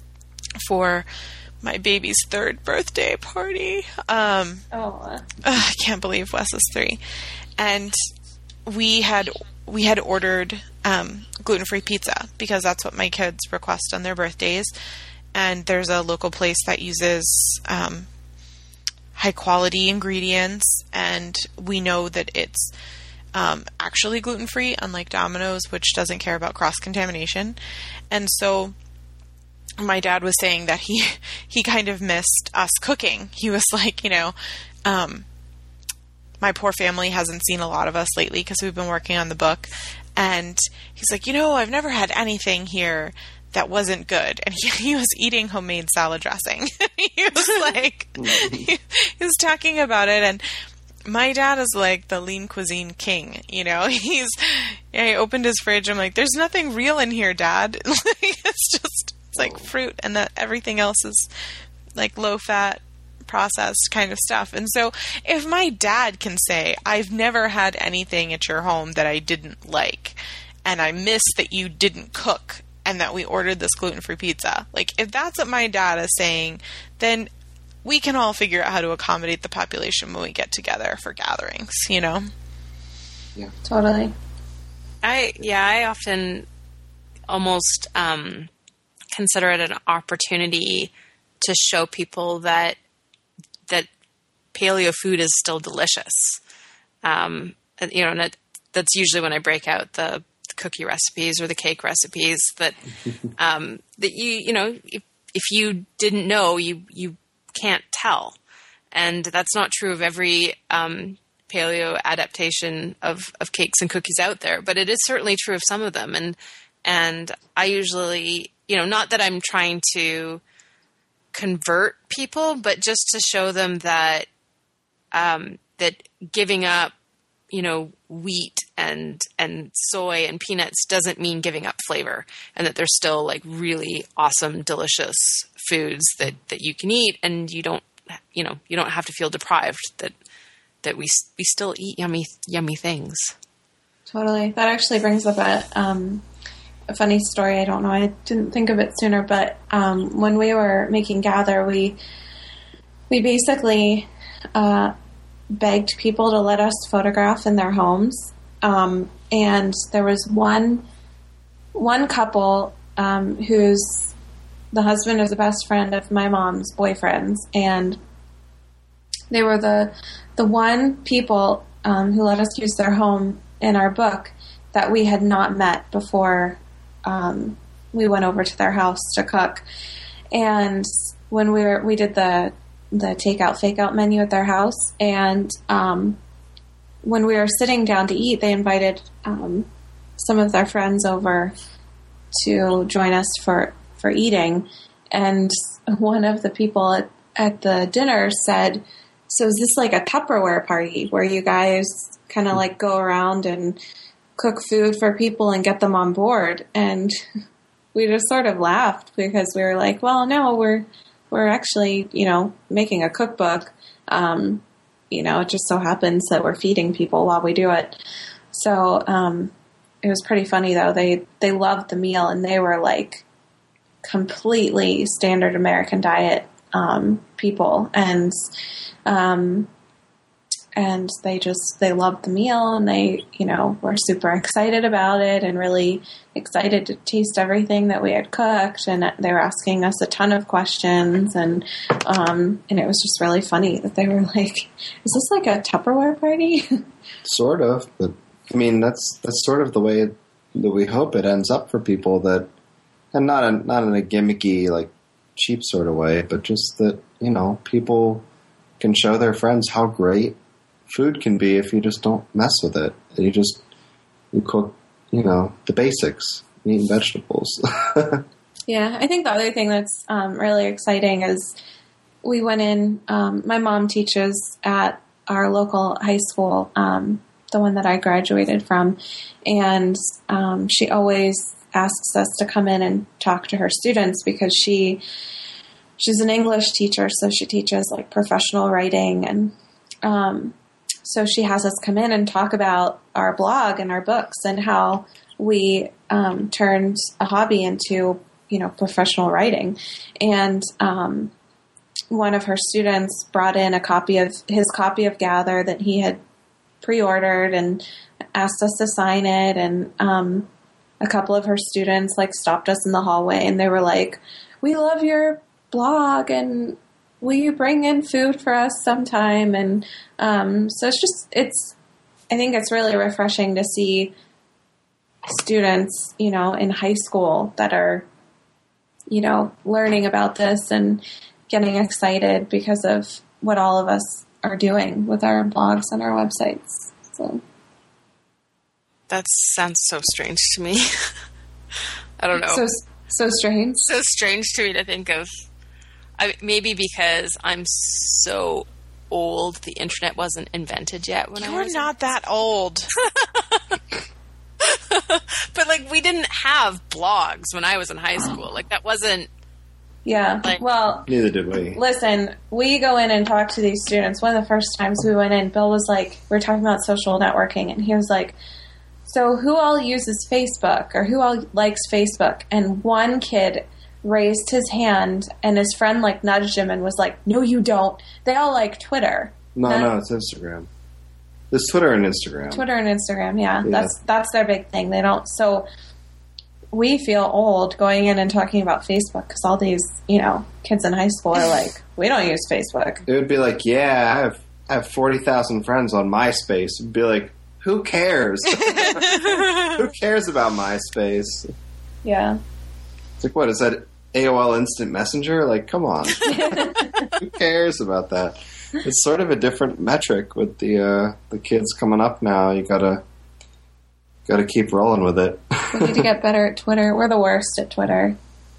for my baby's third birthday party. Um, oh, I can't believe Wes is three. And we had we had ordered um, gluten-free pizza because that's what my kids request on their birthdays. And there's a local place that uses um, high-quality ingredients, and we know that it's um, actually gluten-free, unlike Domino's, which doesn't care about cross-contamination. And so my dad was saying that he, he kind of missed us cooking. He was like, you know, um, my poor family hasn't seen a lot of us lately because we've been working on the book. And he's like, you know, I've never had anything here that wasn't good. And he, he was eating homemade salad dressing. He was like, he, he was talking about it. And my dad is like the lean cuisine king, you know. He's, I opened his fridge. I'm like, there's nothing real in here, Dad. Like, it's just, it's like fruit, and that everything else is like low fat, processed kind of stuff. And so if my dad can say, I've never had anything at your home that I didn't like, and I miss that you didn't cook and that we ordered this gluten-free pizza, like if that's what my dad is saying, then we can all figure out how to accommodate the population when we get together for gatherings, you know? Yeah, totally. I, yeah, I often almost um, consider it an opportunity to show people that that paleo food is still delicious. Um, you know, and it, that's usually when I break out the, the cookie recipes or the cake recipes that, um, that you, you know, if, if you didn't know, you, you can't tell. And that's not true of every, um, paleo adaptation of, of cakes and cookies out there, but it is certainly true of some of them. And, and I usually, you know, not that I'm trying to convert people, but just to show them that um, that giving up, you know, wheat and and soy and peanuts doesn't mean giving up flavor, and that there's still like really awesome, delicious foods that, that you can eat, and you don't, you know, you don't have to feel deprived. That that we we still eat yummy yummy things. Totally. That actually brings up a um, a funny story. I don't know. I didn't think of it sooner, but um, when we were making Gather, we we basically uh, begged people to let us photograph in their homes. Um, and there was one one couple um, whose the husband is the best friend of my mom's boyfriends, and they were the the one people um, who let us use their home in our book that we had not met before um, we went over to their house to cook. And when we were, we did the the takeout fake out menu at their house, and um, when we were sitting down to eat, they invited um, some of their friends over to join us for for eating. And one of the people at, at the dinner said, "So is this like a Tupperware party where you guys kind of like go around and cook food for people and get them on board?" And we just sort of laughed because we were like, well, no, we're, we're actually, you know, making a cookbook. Um, you know, it just so happens that we're feeding people while we do it. So, um, it was pretty funny though. They, they loved the meal, and they were like completely standard American diet, um, people. And, um, And they just, they loved the meal, and they, you know, were super excited about it and really excited to taste everything that we had cooked. And they were asking us a ton of questions. And, um, and it was just really funny that they were like, is this like a Tupperware party? Sort of, but I mean, that's, that's sort of the way it, that we hope it ends up for people, that, and not in, not in a gimmicky, like cheap sort of way, but just that, you know, people can show their friends how great food can be if you just don't mess with it. You just, you cook, you know, the basics, meat and vegetables. Yeah, I think the other thing that's um, really exciting is we went in, um, my mom teaches at our local high school, um, the one that I graduated from, and um, she always asks us to come in and talk to her students because she she's an English teacher, so she teaches like professional writing, and um, so she has us come in and talk about our blog and our books and how we um, turned a hobby into, you know, professional writing. And um, one of her students brought in a copy of his copy of Gather that he had pre-ordered and asked us to sign it. And um, a couple of her students like stopped us in the hallway and they were like, "We love your blog, and will you bring in food for us sometime?" And um, so it's just, it's, I think it's really refreshing to see students, you know, in high school that are, you know, learning about this and getting excited because of what all of us are doing with our blogs and our websites. So that sounds so strange to me. I don't know. So So strange. So strange to me to think of. I, maybe because I'm so old, the internet wasn't invented yet when I You're was. not that old. But like, we didn't have blogs when I was in high school. Like, that wasn't. Yeah. Like- Well, Neither did we. listen, we go in and talk to these students. One of the first times we went in, Bill was like, we were talking about social networking, and he was like, so who all uses Facebook, or who all likes Facebook? And one kid raised his hand, and his friend like nudged him and was like, no, you don't. They all like Twitter. No, None- no, it's Instagram. There's Twitter and Instagram. Twitter and Instagram, yeah. Yeah. That's that's their big thing. They don't. So we feel old going in and talking about Facebook because all these, you know, kids in high school are like, we don't use Facebook. It would be like, yeah, I have I have forty thousand friends on MySpace. It'd be like, who cares? Who cares about MySpace? Yeah. It's like, what is that? A O L Instant Messenger? Like, come on. Who cares about that? It's sort of a different metric with the uh, the kids coming up now. You gotta gotta keep rolling with it. We need to get better at Twitter. We're the worst at Twitter.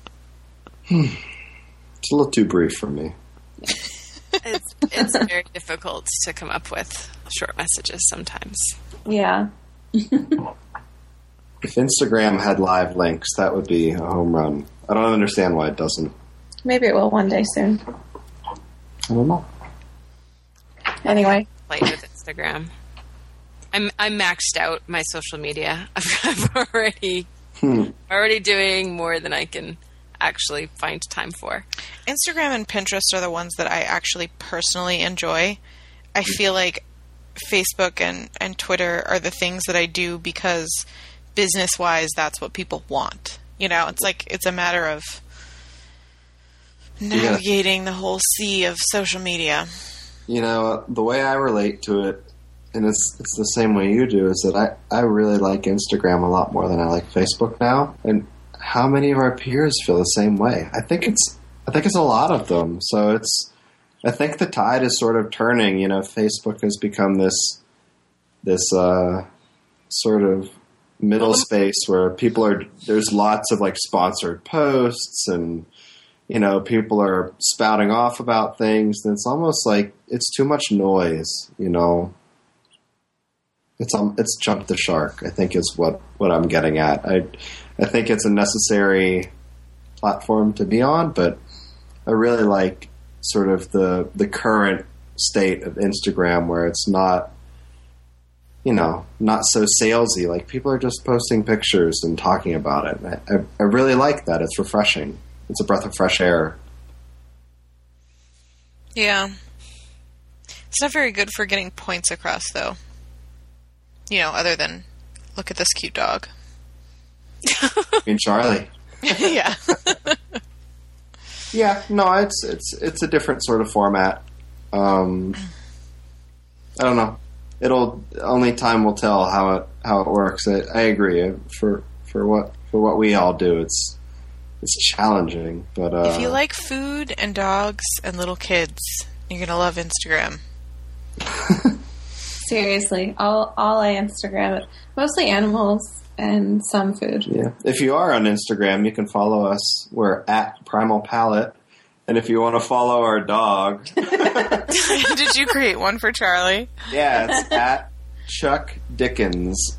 It's a little too brief for me. It's, it's very difficult to come up with short messages sometimes. Yeah. If Instagram had live links, that would be a home run. I don't understand why it doesn't. Maybe it will one day soon. I don't know. Anyway. Like with Instagram. I'm I'm maxed out my social media. I'm already Hmm. already doing more than I can actually find time for. Instagram and Pinterest are the ones that I actually personally enjoy. I feel like Facebook and, and Twitter are the things that I do because business-wise, that's what people want. You know, it's like, it's a matter of navigating the whole sea of social media. You know, the way I relate to it, and it's it's the same way you do, is that I, I really like Instagram a lot more than I like Facebook now. And how many of our peers feel the same way? I think it's I think it's a lot of them. So it's I think the tide is sort of turning. You know, Facebook has become this this uh, sort of middle space where people are there's lots of like sponsored posts and you know people are spouting off about things, and it's almost like it's too much noise. You know. It's um, it's jumped the shark, I think is what, what I'm getting at. I I think it's a necessary platform to be on, but I really like sort of the the current state of Instagram where it's not, you know, not so salesy. Like people are just posting pictures and talking about it. I, I, I really like that. It's refreshing. It's a breath of fresh air. Yeah. It's not very good for getting points across, though. You know, other than, look at this cute dog. I mean, Charlie. Yeah. Yeah, no, it's it's it's a different sort of format. Um, I don't know. It'll only time will tell how it how it works. I, I agree. For for what for what we all do, it's it's challenging. But uh, If you like food and dogs and little kids, you're gonna love Instagram. Seriously. All, all I Instagram it. Mostly animals and some food. yeah, if you are on Instagram, you can follow us. We're at Primal Palette, and if you want to follow our dog, Did you create one for Charlie? yeah, it's at Chuck Dickens.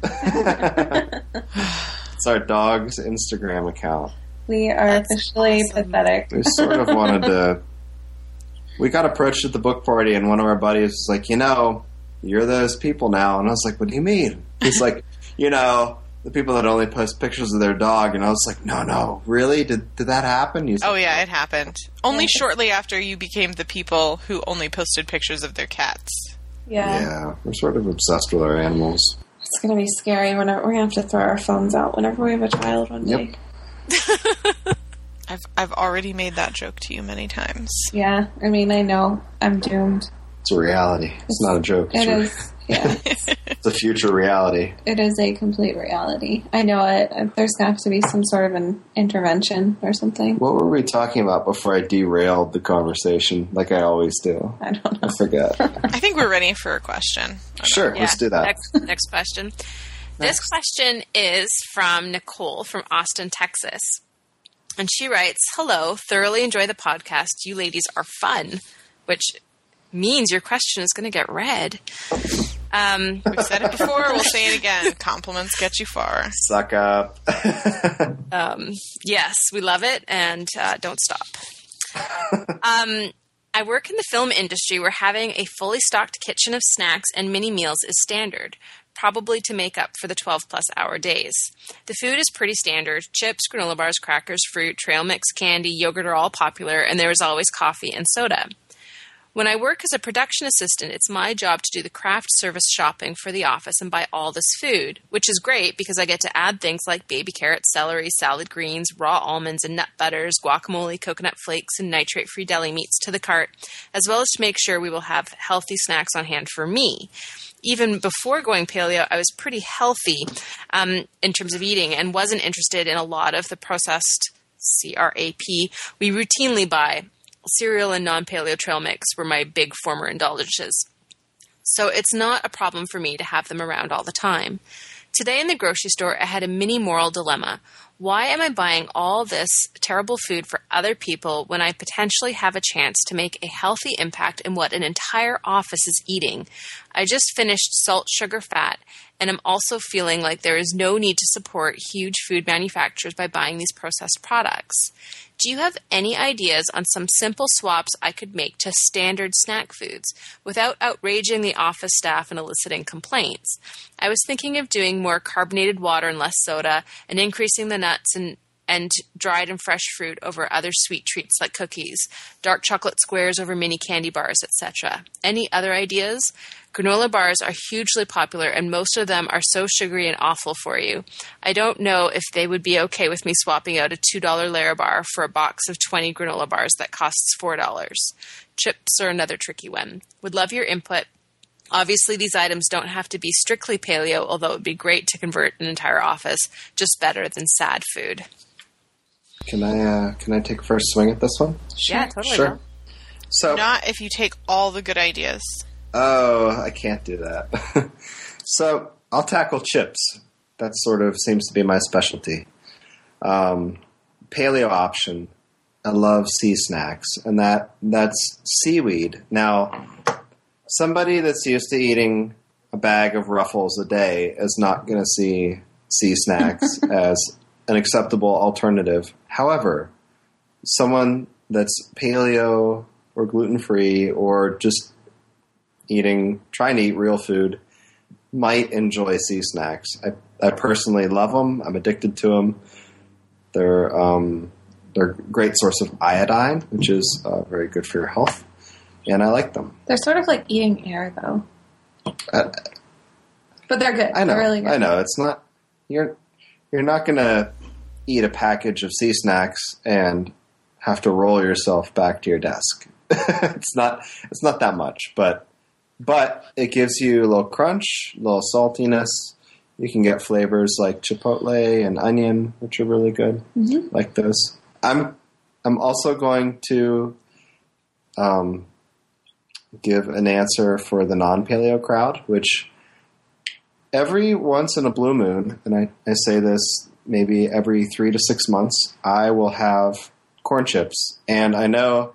It's our dog's Instagram account. We are That's officially awesome. pathetic. We sort of wanted to. We got approached at the book party, and one of our buddies was like, "You know, you're those people now." And I was like, "What do you mean?" He's like, "You know, the people that only post pictures of their dog." And I was like, "No, no, really? Did did that happen?" He's Oh, like, yeah, it happened. Only shortly after you became the people who only posted pictures of their cats. Yeah. Yeah, we're sort of obsessed with our animals. It's going to be scary whenever we're going to have to throw our phones out whenever we have a child one Yep. day. I've I've already made that joke to you many times. Yeah. I mean, I know I'm doomed. It's a reality. It's not a joke. It's, It a, is. Yeah. it's a future reality. It is a complete reality. I know it. There's going to have to be some sort of an intervention or something. What were we talking about before I derailed the conversation, like I always do? I don't know. I forget. I think we're ready for a question. Sure, Yeah, let's do that. Next, next question. This question is from Nicole from Austin, Texas. And she writes, hello, thoroughly enjoy the podcast. You ladies are fun, which means your question is going to get read. Um, We've said it before. We'll say it again. Compliments get you far. Suck up. um, yes, we love it, and uh, don't stop. um, I work in the film industry where having a fully stocked kitchen of snacks and mini meals is standard, probably to make up for the twelve-plus hour days. The food is pretty standard. Chips, granola bars, crackers, fruit, trail mix, candy, yogurt are all popular, and there is always coffee and soda. When I work as a production assistant, it's my job to do the craft service shopping for the office and buy all this food, which is great because I get to add things like baby carrots, celery, salad greens, raw almonds and nut butters, guacamole, coconut flakes, and nitrate-free deli meats to the cart, as well as to make sure we will have healthy snacks on hand for me. Even before going paleo, I was pretty healthy um, in terms of eating and wasn't interested in a lot of the processed C R A P we routinely buy. Cereal and non-paleo trail mix were my big former indulgences. So it's not a problem for me to have them around all the time. Today in the grocery store, I had a mini moral dilemma. Why am I buying all this terrible food for other people when I potentially have a chance to make a healthy impact in what an entire office is eating? I just finished Salt, Sugar, Fat, and I'm also feeling like there is no need to support huge food manufacturers by buying these processed products. Do you have any ideas on some simple swaps I could make to standard snack foods without outraging the office staff and eliciting complaints? I was thinking of doing more carbonated water and less soda and increasing the nuts and, and dried and fresh fruit over other sweet treats like cookies, dark chocolate squares over mini candy bars, et cetera. Any other ideas? Granola bars are hugely popular, and most of them are so sugary and awful for you. I don't know if they would be okay with me swapping out a two dollar Larabar for a box of twenty granola bars that costs four dollars. Chips are another tricky one. Would love your input. Obviously, these items don't have to be strictly paleo, although it would be great to convert an entire office, just better than sad food. Can I uh, can I take a first swing at this one? Sure. Yeah, totally. Sure. So, Not if you take all the good ideas. Oh, I can't do that. So I'll tackle chips. That sort of seems to be my specialty. Um, paleo option. I love sea snacks, and that that's seaweed. Now, somebody that's used to eating a bag of Ruffles a day is not going to see sea snacks as an acceptable alternative. However, someone that's paleo or gluten-free or just eating, trying to eat real food, might enjoy sea snacks. I, I personally love them. I'm addicted to them. They're um, they're a great source of iodine, which is uh, very good for your health, and I like them. They're sort of like eating air, though. Uh, but they're good. I know. They're really good. I know. It's not you're you're not going to eat a package of sea snacks and have to roll yourself back to your desk. it's not it's not that much, but but it gives you a little crunch, a little saltiness. You can get flavors like chipotle and onion, which are really good, mm-hmm. like this. I'm I'm also going to um, give an answer for the non-paleo crowd, which every once in a blue moon, and I, I say this maybe every three to six months, I will have corn chips. And I know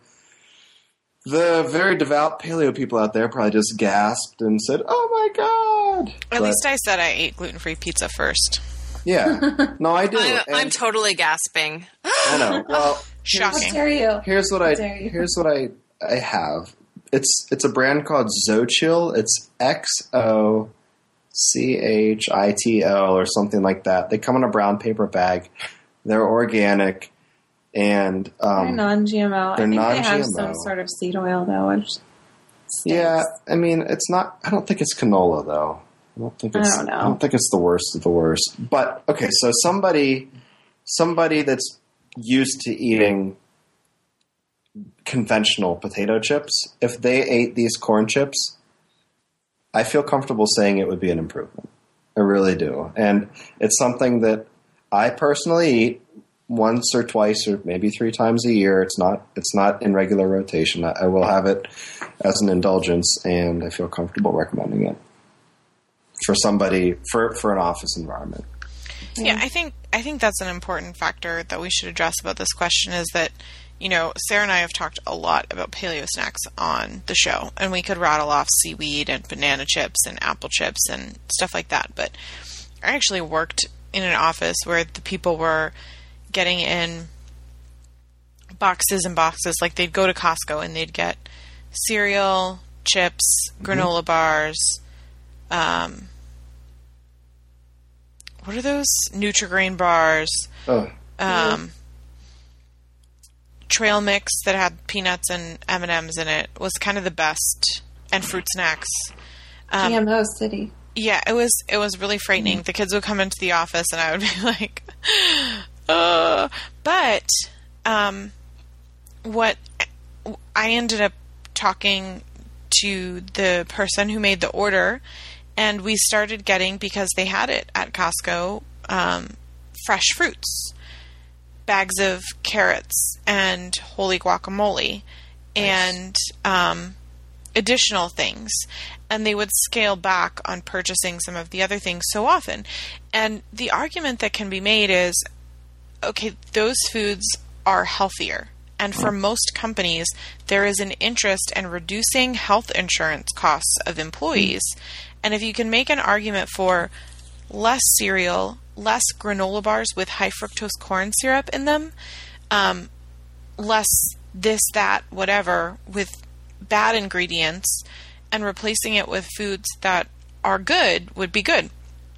the very devout paleo people out there probably just gasped and said, "Oh my God." At but, least I said I ate gluten-free pizza first. Yeah. No, I do. I'm, And I'm totally gasping. I know. Well, Shocking. How dare you? here's what How I dare you. here's what I I have. It's it's a brand called Xochitl. It's X O C H I T L or something like that. They come in a brown paper bag. They're organic. And um, They're non-G M O. they're I think non-G M O. they have some sort of seed oil, though. Which stinks. yeah, I mean, it's not. I don't think it's canola, though. I don't think it's. I don't know. I don't think it's the worst of the worst. But okay, so somebody, somebody that's used to eating conventional potato chips, if they ate these corn chips, I feel comfortable saying it would be an improvement. I really do, and it's something that I personally eat once or twice or maybe three times a year. It's not it's not in regular rotation. I, I will have it as an indulgence, and I feel comfortable recommending it for somebody for, for an office environment. Yeah, I think I think that's an important factor that we should address about this question is that, you know, Sarah and I have talked a lot about paleo snacks on the show, and we could rattle off seaweed and banana chips and apple chips and stuff like that. But I actually worked in an office where the people were getting in boxes and boxes. Like, they'd go to Costco and they'd get cereal, chips, granola mm-hmm. bars, um, what are those? Nutri-Grain bars. Oh. Um, trail mix that had peanuts and M and M's in it was kind of the best, and fruit snacks. Um, G M O City. Yeah, it was it was really frightening. Mm-hmm. The kids would come into the office and I would be like, uh. But um, what I ended up talking to the person who made the order, and we started getting, because they had it at Costco, um, fresh fruits, bags of carrots and holy guacamole, and um, additional things. And they would scale back on purchasing some of the other things so often. And the argument that can be made is, okay, those foods are healthier. And for most companies, there is an interest in reducing health insurance costs of employees. And if you can make an argument for less cereal, less granola bars with high fructose corn syrup in them, um, less this, that, whatever, with bad ingredients, and replacing it with foods that are good would be good.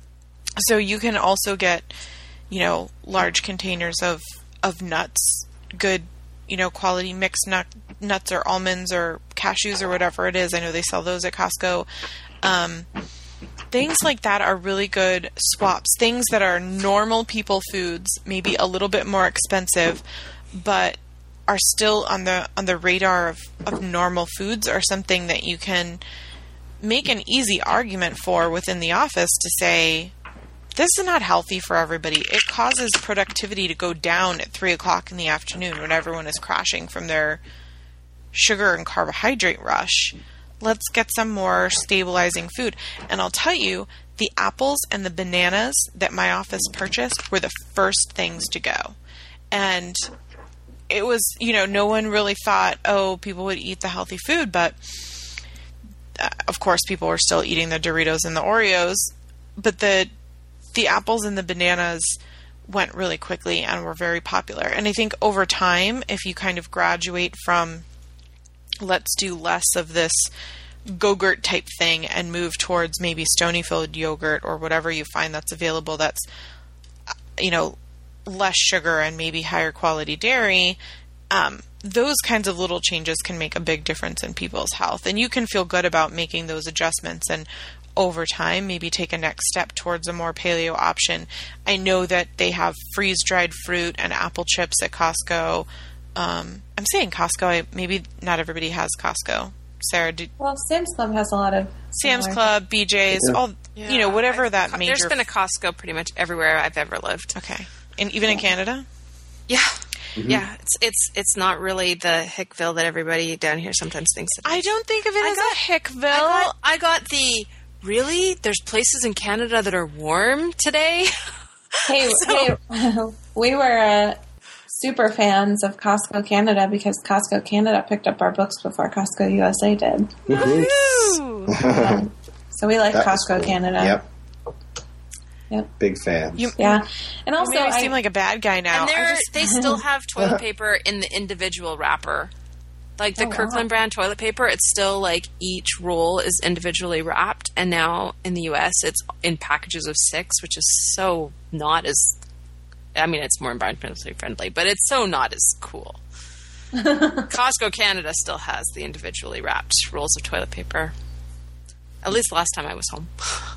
So you can also get, you know, large containers of, of nuts, good, you know, quality mixed nut, nuts or almonds or cashews or whatever it is. I know they sell those at Costco. Um, things like that are really good swaps. Things that are normal people foods, maybe a little bit more expensive, but are still on the on the radar of, of normal foods, are something that you can make an easy argument for within the office to say, this is not healthy for everybody. It causes productivity to go down at three o'clock in the afternoon when everyone is crashing from their sugar and carbohydrate rush. Let's get some more stabilizing food. And I'll tell you, the apples and the bananas that my office purchased were the first things to go. And it was, you know, no one really thought, oh, people would eat the healthy food, but uh, of course people were still eating the Doritos and the Oreos, but the the apples and the bananas went really quickly and were very popular. And I think over time, if you kind of graduate from let's do less of this Go-Gurt type thing and move towards maybe Stonyfield yogurt or whatever you find that's available that's, you know, less sugar and maybe higher quality dairy, um, those kinds of little changes can make a big difference in people's health. And you can feel good about making those adjustments and over time maybe take a next step towards a more paleo option. I know that they have freeze-dried fruit and apple chips at Costco. Um, I'm saying Costco. I, maybe not everybody has Costco. Sarah, did, well, Sam's Club has a lot of Sam's Club, B J's, yeah. all yeah, you know, whatever I've, that major. There's been a Costco pretty much everywhere I've ever lived. Okay, and even in Canada. Yeah, mm-hmm. yeah. It's it's it's not really the Hickville that everybody down here sometimes thinks it is. I don't think of it I as got, a Hickville. I got, I got the really. There's places in Canada that are warm today. Hey, so, hey we were. Uh, super fans of Costco Canada because Costco Canada picked up our books before Costco U S A did. Mm-hmm. um, so we like that Costco cool. Canada. Yep. Yep. Big fans. You, yeah. And also, you made me I seem like a bad guy now. And I just, they still have toilet paper in the individual wrapper. Like the oh, Kirkland wow. brand toilet paper, it's still like each roll is individually wrapped. And now in the U S, it's in packages of six, which is so not as... I mean, it's more environmentally friendly, but it's so not as cool. Costco Canada still has the individually wrapped rolls of toilet paper. At least the last time I was home.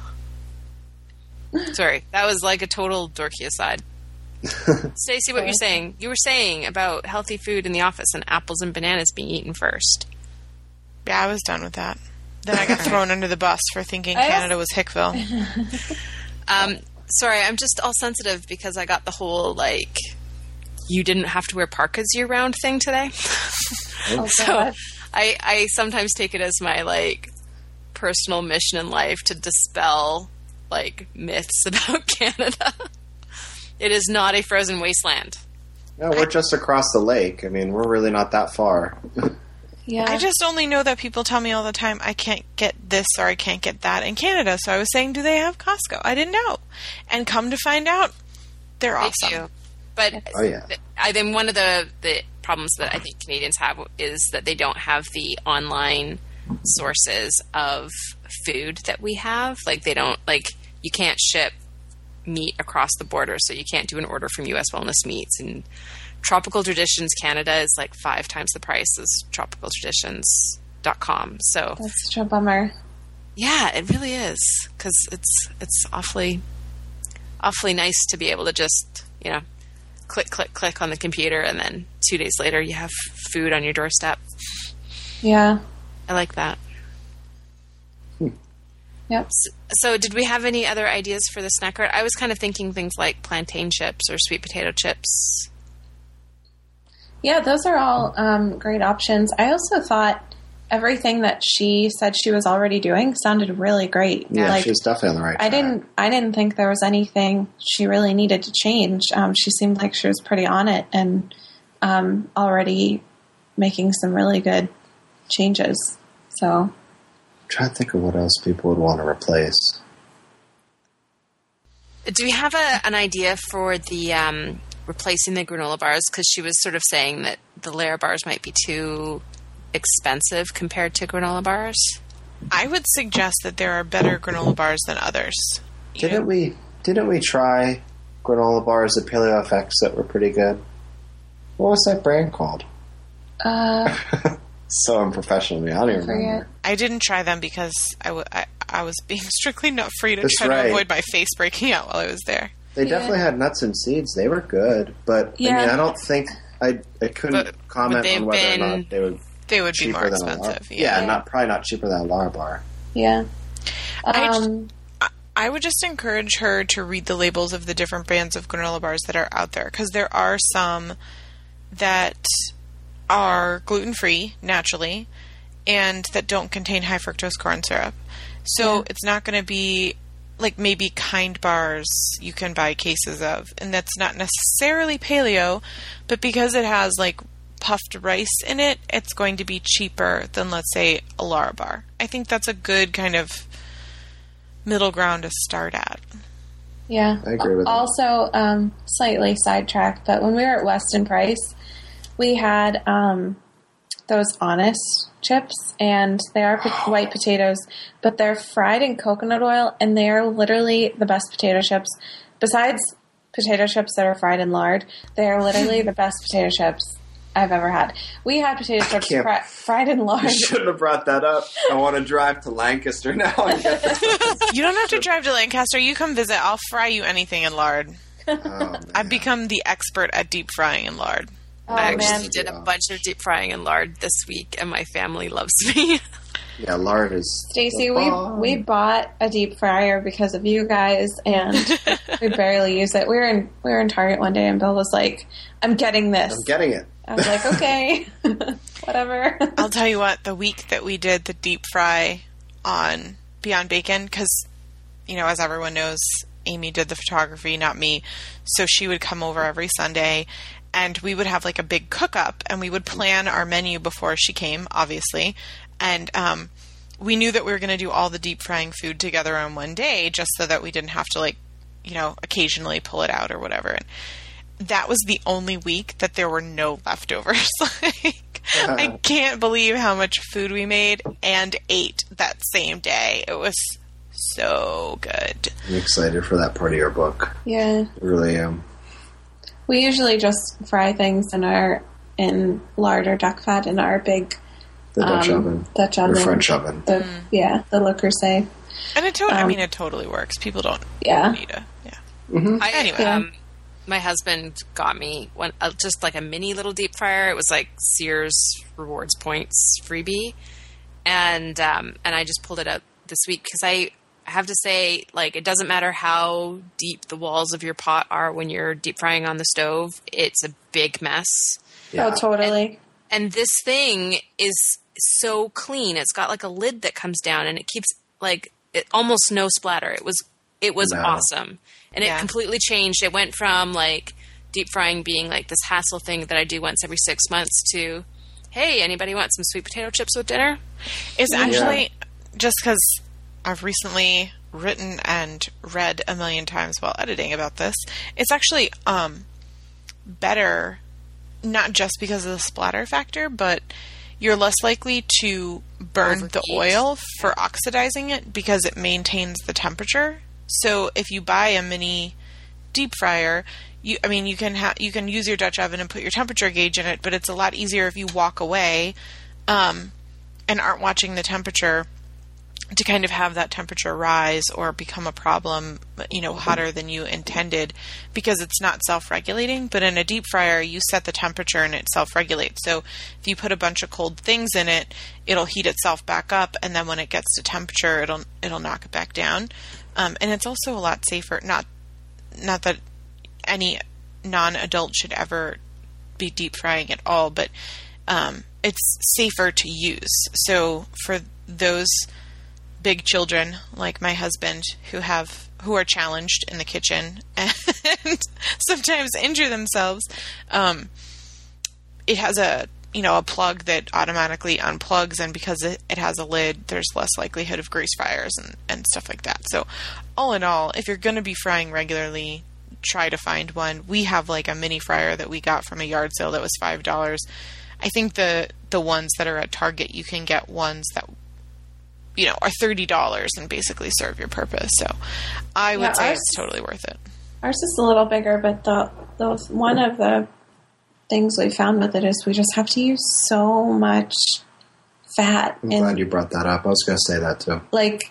Sorry, that was like a total dorky aside. Stacey, what you're saying? You were saying about healthy food in the office and apples and bananas being eaten first. Yeah, I was done with that. Then I got thrown under the bus for thinking Canada was Hickville. um... Sorry, I'm just all sensitive because I got the whole, like, you didn't have to wear parkas year-round thing today. Oh, so I, I sometimes take it as my, like, personal mission in life to dispel, like, myths about Canada. It is not a frozen wasteland. No, we're just across the lake. I mean, we're really not that far. Yeah. I just only know that people tell me all the time I can't get this or I can't get that in Canada. So I was saying, do they have Costco? I didn't know. And come to find out, they're They awesome. do. But Oh, yeah. I think one of the, the problems that I think Canadians have is that they don't have the online sources of food that we have. Like, they don't, like, you can't ship meat across the border, so you can't do an order from U S Wellness Meats. And Tropical Traditions Canada is like five times the price as tropical traditions dot com. So That's such a bummer. yeah, it really is, because it's it's awfully awfully nice to be able to just, you know, click click click on the computer, and then two days later you have food on your doorstep. Yeah. I like that. Yep. So did we have any other ideas for the snack cart? I was kind of thinking things like plantain chips or sweet potato chips. Yeah, those are all um, great options. I also thought everything that she said she was already doing sounded really great. Yeah, like, she's definitely on the right track. I didn't. I didn't think there was anything she really needed to change. Um, she seemed like she was pretty on it and um, already making some really good changes. So, I'm trying to think of what else people would want to replace. Do we have a, an idea for the um, replacing the granola bars? Because she was sort of saying that the Lara bars might be too expensive compared to granola bars. I would suggest that there are better granola bars than others. You Didn't know? we? Didn't we try granola bars at Paleo F X that were pretty good? What was that brand called? uh, So unprofessional of me. I don't even forget. remember. I didn't try them because I, w- I, I was being strictly nut free to That's try right. to avoid my face breaking out while I was there. They Yeah. definitely had nuts and seeds. They were good, but I Yeah. mean, I don't think I I couldn't But comment would they on whether have or been- not they would They would be cheaper more than a expensive. Lar- Yeah. yeah, not probably not cheaper than a Lara bar. Yeah. I just- Um, I would just encourage her to read the labels of the different brands of granola bars that are out there, because there are some that are gluten-free naturally and that don't contain high fructose corn syrup. So Yeah. it's not going to be like maybe Kind bars you can buy cases of, and that's not necessarily paleo, but because it has like puffed rice in it, it's going to be cheaper than, let's say, a Lara bar. I think that's a good kind of middle ground to start at. Yeah. I agree with that. Also, um, slightly sidetracked, but when we were at Weston Price, we had um, those Honest chips, and they are po- white potatoes, but they're fried in coconut oil, and they are literally the best potato chips. Besides potato chips that are fried in lard, they are literally the best potato chips I've ever had. We had potato chips can't- fri- fried in lard. You shouldn't have brought that up. I want to drive to Lancaster now and get this. You don't have to drive to Lancaster. You come visit. I'll fry you anything in lard. Oh, man. I've become the expert at deep frying in lard. Oh, I man. actually did a bunch of deep frying in lard this week, and my family loves me. Yeah, lard is. Stacey, the we bomb. we bought a deep fryer because of you guys, and we barely use it. We were in we were in Target one day, and Bill was like, "I'm getting this." I'm getting it. I was like, "Okay, whatever." I'll tell you what, the week that we did the deep fry on Beyond Bacon, because, you know, as everyone knows, Amy did the photography, not me. So she would come over every Sunday, and we would have like a big cook-up, and we would plan our menu before she came, obviously. And um, we knew that we were going to do all the deep frying food together on one day, just so that we didn't have to, like, you know, occasionally pull it out or whatever. And that was the only week that there were no leftovers. Like, I can't believe how much food we made and ate that same day. It was so good. I'm excited for that part of your book. Yeah, I really am. we usually just fry things in our in lard or duck fat in our big The Dutch um, oven. Dutch Or oven, French oven. The, Yeah, the Le Creuset. And it to- I Um, mean, it totally works. People don't Yeah. need a, yeah. I, Anyway. um, my husband got me one, uh, just like a mini little deep fryer. It was like Sears Rewards Points freebie, and um, and I just pulled it out this week because I have to say, like, it doesn't matter how deep the walls of your pot are when you're deep frying on the stove. It's a big mess. Yeah. Oh, totally. And this thing is so clean. It's got like a lid that comes down, and it keeps like it, almost no splatter. It was It was No. awesome. And it Yeah. completely changed. It went from like deep frying being like this hassle thing that I do once every six months to, hey, anybody want some sweet potato chips with dinner? It's actually just because I've recently written and read a million times while editing about this. It's actually um, better, not just because of the splatter factor, but you're less likely to burn the Overheat. oil for oxidizing it because it maintains the temperature. So if you buy a mini deep fryer, you I mean you can ha- you can use your Dutch oven and put your temperature gauge in it, but it's a lot easier if you walk away um, and aren't watching the temperature to kind of have that temperature rise or become a problem, you know, hotter than you intended, because it's not self-regulating. But in a deep fryer, you set the temperature and it self-regulates. So if you put a bunch of cold things in it, it'll heat itself back up, and then when it gets to temperature, it'll it'll knock it back down. Um, and it's also a lot safer. Not not that any non-adult should ever be deep frying at all, but um, it's safer to use. So for those big children like my husband who have who are challenged in the kitchen and sometimes injure themselves, um, it has a you know a plug that automatically unplugs, and because it, it has a lid, there's less likelihood of grease fires and, and stuff like that. So all in all, if you're going to be frying regularly, try to find one. We have like a mini fryer that we got from a yard sale that was five dollars. I think the the ones that are at Target, you can get ones that you know, are thirty dollars and basically serve your purpose. So I would Yeah, say ours- it's totally worth it. Ours is a little bigger, but the, the one of the things we found with it is we just have to use so much fat. I'm and glad you brought that up. I was going to say that too. like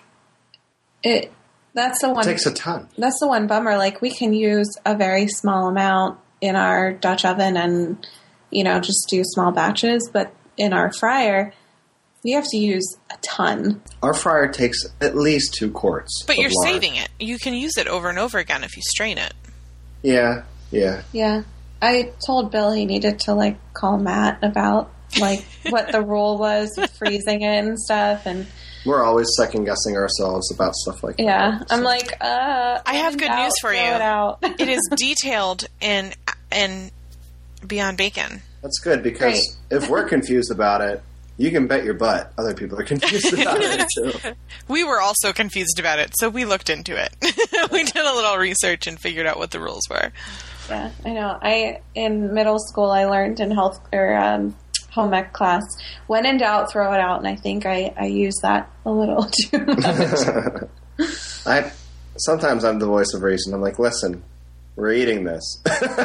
it. That's the It one. takes a ton. That's the one bummer. Like we can use a very small amount in our Dutch oven, and you know just do small batches. But in our fryer, we have to use a ton. Our fryer takes at least two quarts. But of you're lard. saving it. You can use it over and over again if you strain it. Yeah, yeah. Yeah, I told Bill he needed to like call Matt about like what the rule was with freezing it and stuff, and We're always second guessing ourselves about stuff like yeah, that. I'm so. like, uh, I have in good doubt, news for throw you. It out. It is detailed in in Beyond Bacon. That's good, because Great. if we're confused about it, you can bet your butt other people are confused about it too. We were also confused about it, so we looked into it. We did a little research and figured out what the rules were. Yeah, I know. I in middle school I learned in health or um, home ec class, when in doubt, throw it out, and I think I I use that a little too much. I sometimes I'm the voice of reason. I'm like, listen, we're eating this.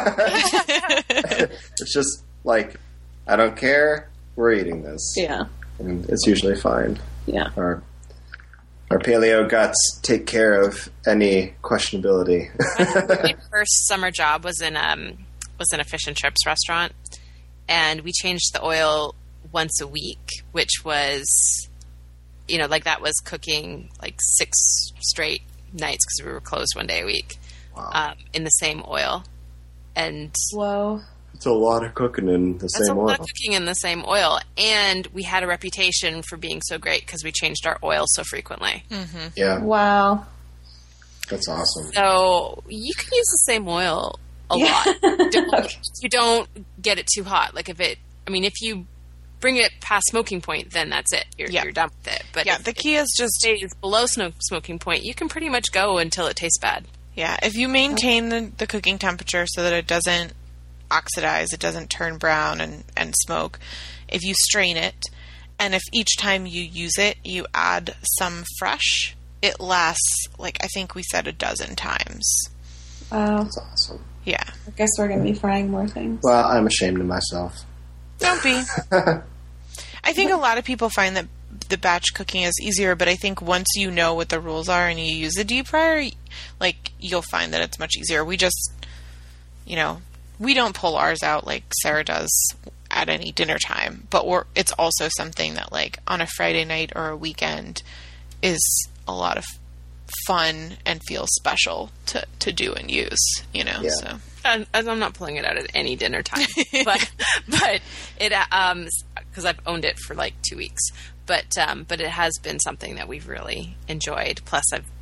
It's just like, I don't care. We're eating this, Yeah, and it's usually fine. yeah. Our our paleo guts take care of any questionability. My first summer job was in um was in a fish and chips restaurant, and we changed the oil once a week, which was, you know, like that was cooking like six straight nights because we were closed one day a week, Wow. um, in the same oil, and Whoa. It's a lot of cooking in the that's same a oil. lot of cooking in the same oil, and we had a reputation for being so great because we changed our oil so frequently. Yeah, Wow. that's awesome. So you can use the same oil a Yeah. lot. Don't, Okay. You don't get it too hot. Like if it, I mean, if you bring it past smoking point, then that's it. You're, Yeah. you're done with it. But Yeah, if the key is it just stays below smoke, smoking point, you can pretty much go until it tastes bad. yeah. If you maintain the, the cooking temperature so that it doesn't oxidize, it doesn't turn brown and, and smoke. If you strain it, and if each time you use it, you add some fresh, it lasts, like I think we said, a dozen times. Wow. That's awesome. Yeah. I guess we're going to be frying more things. Well, I'm ashamed of myself. Don't be. I think a lot of people find that the batch cooking is easier, but I think once you know what the rules are and you use a deep fryer, like, you'll find that it's much easier. We just, you know, we don't pull ours out like Sarah does at any dinner time, but we're, it's also something that, like, on a Friday night or a weekend is a lot of fun and feels special to, to do and use, you know, Yeah. so. And, and I'm not pulling it out at any dinner time, but but it um because I've owned it for like two weeks, but um but it has been something that we've really enjoyed. Plus, I've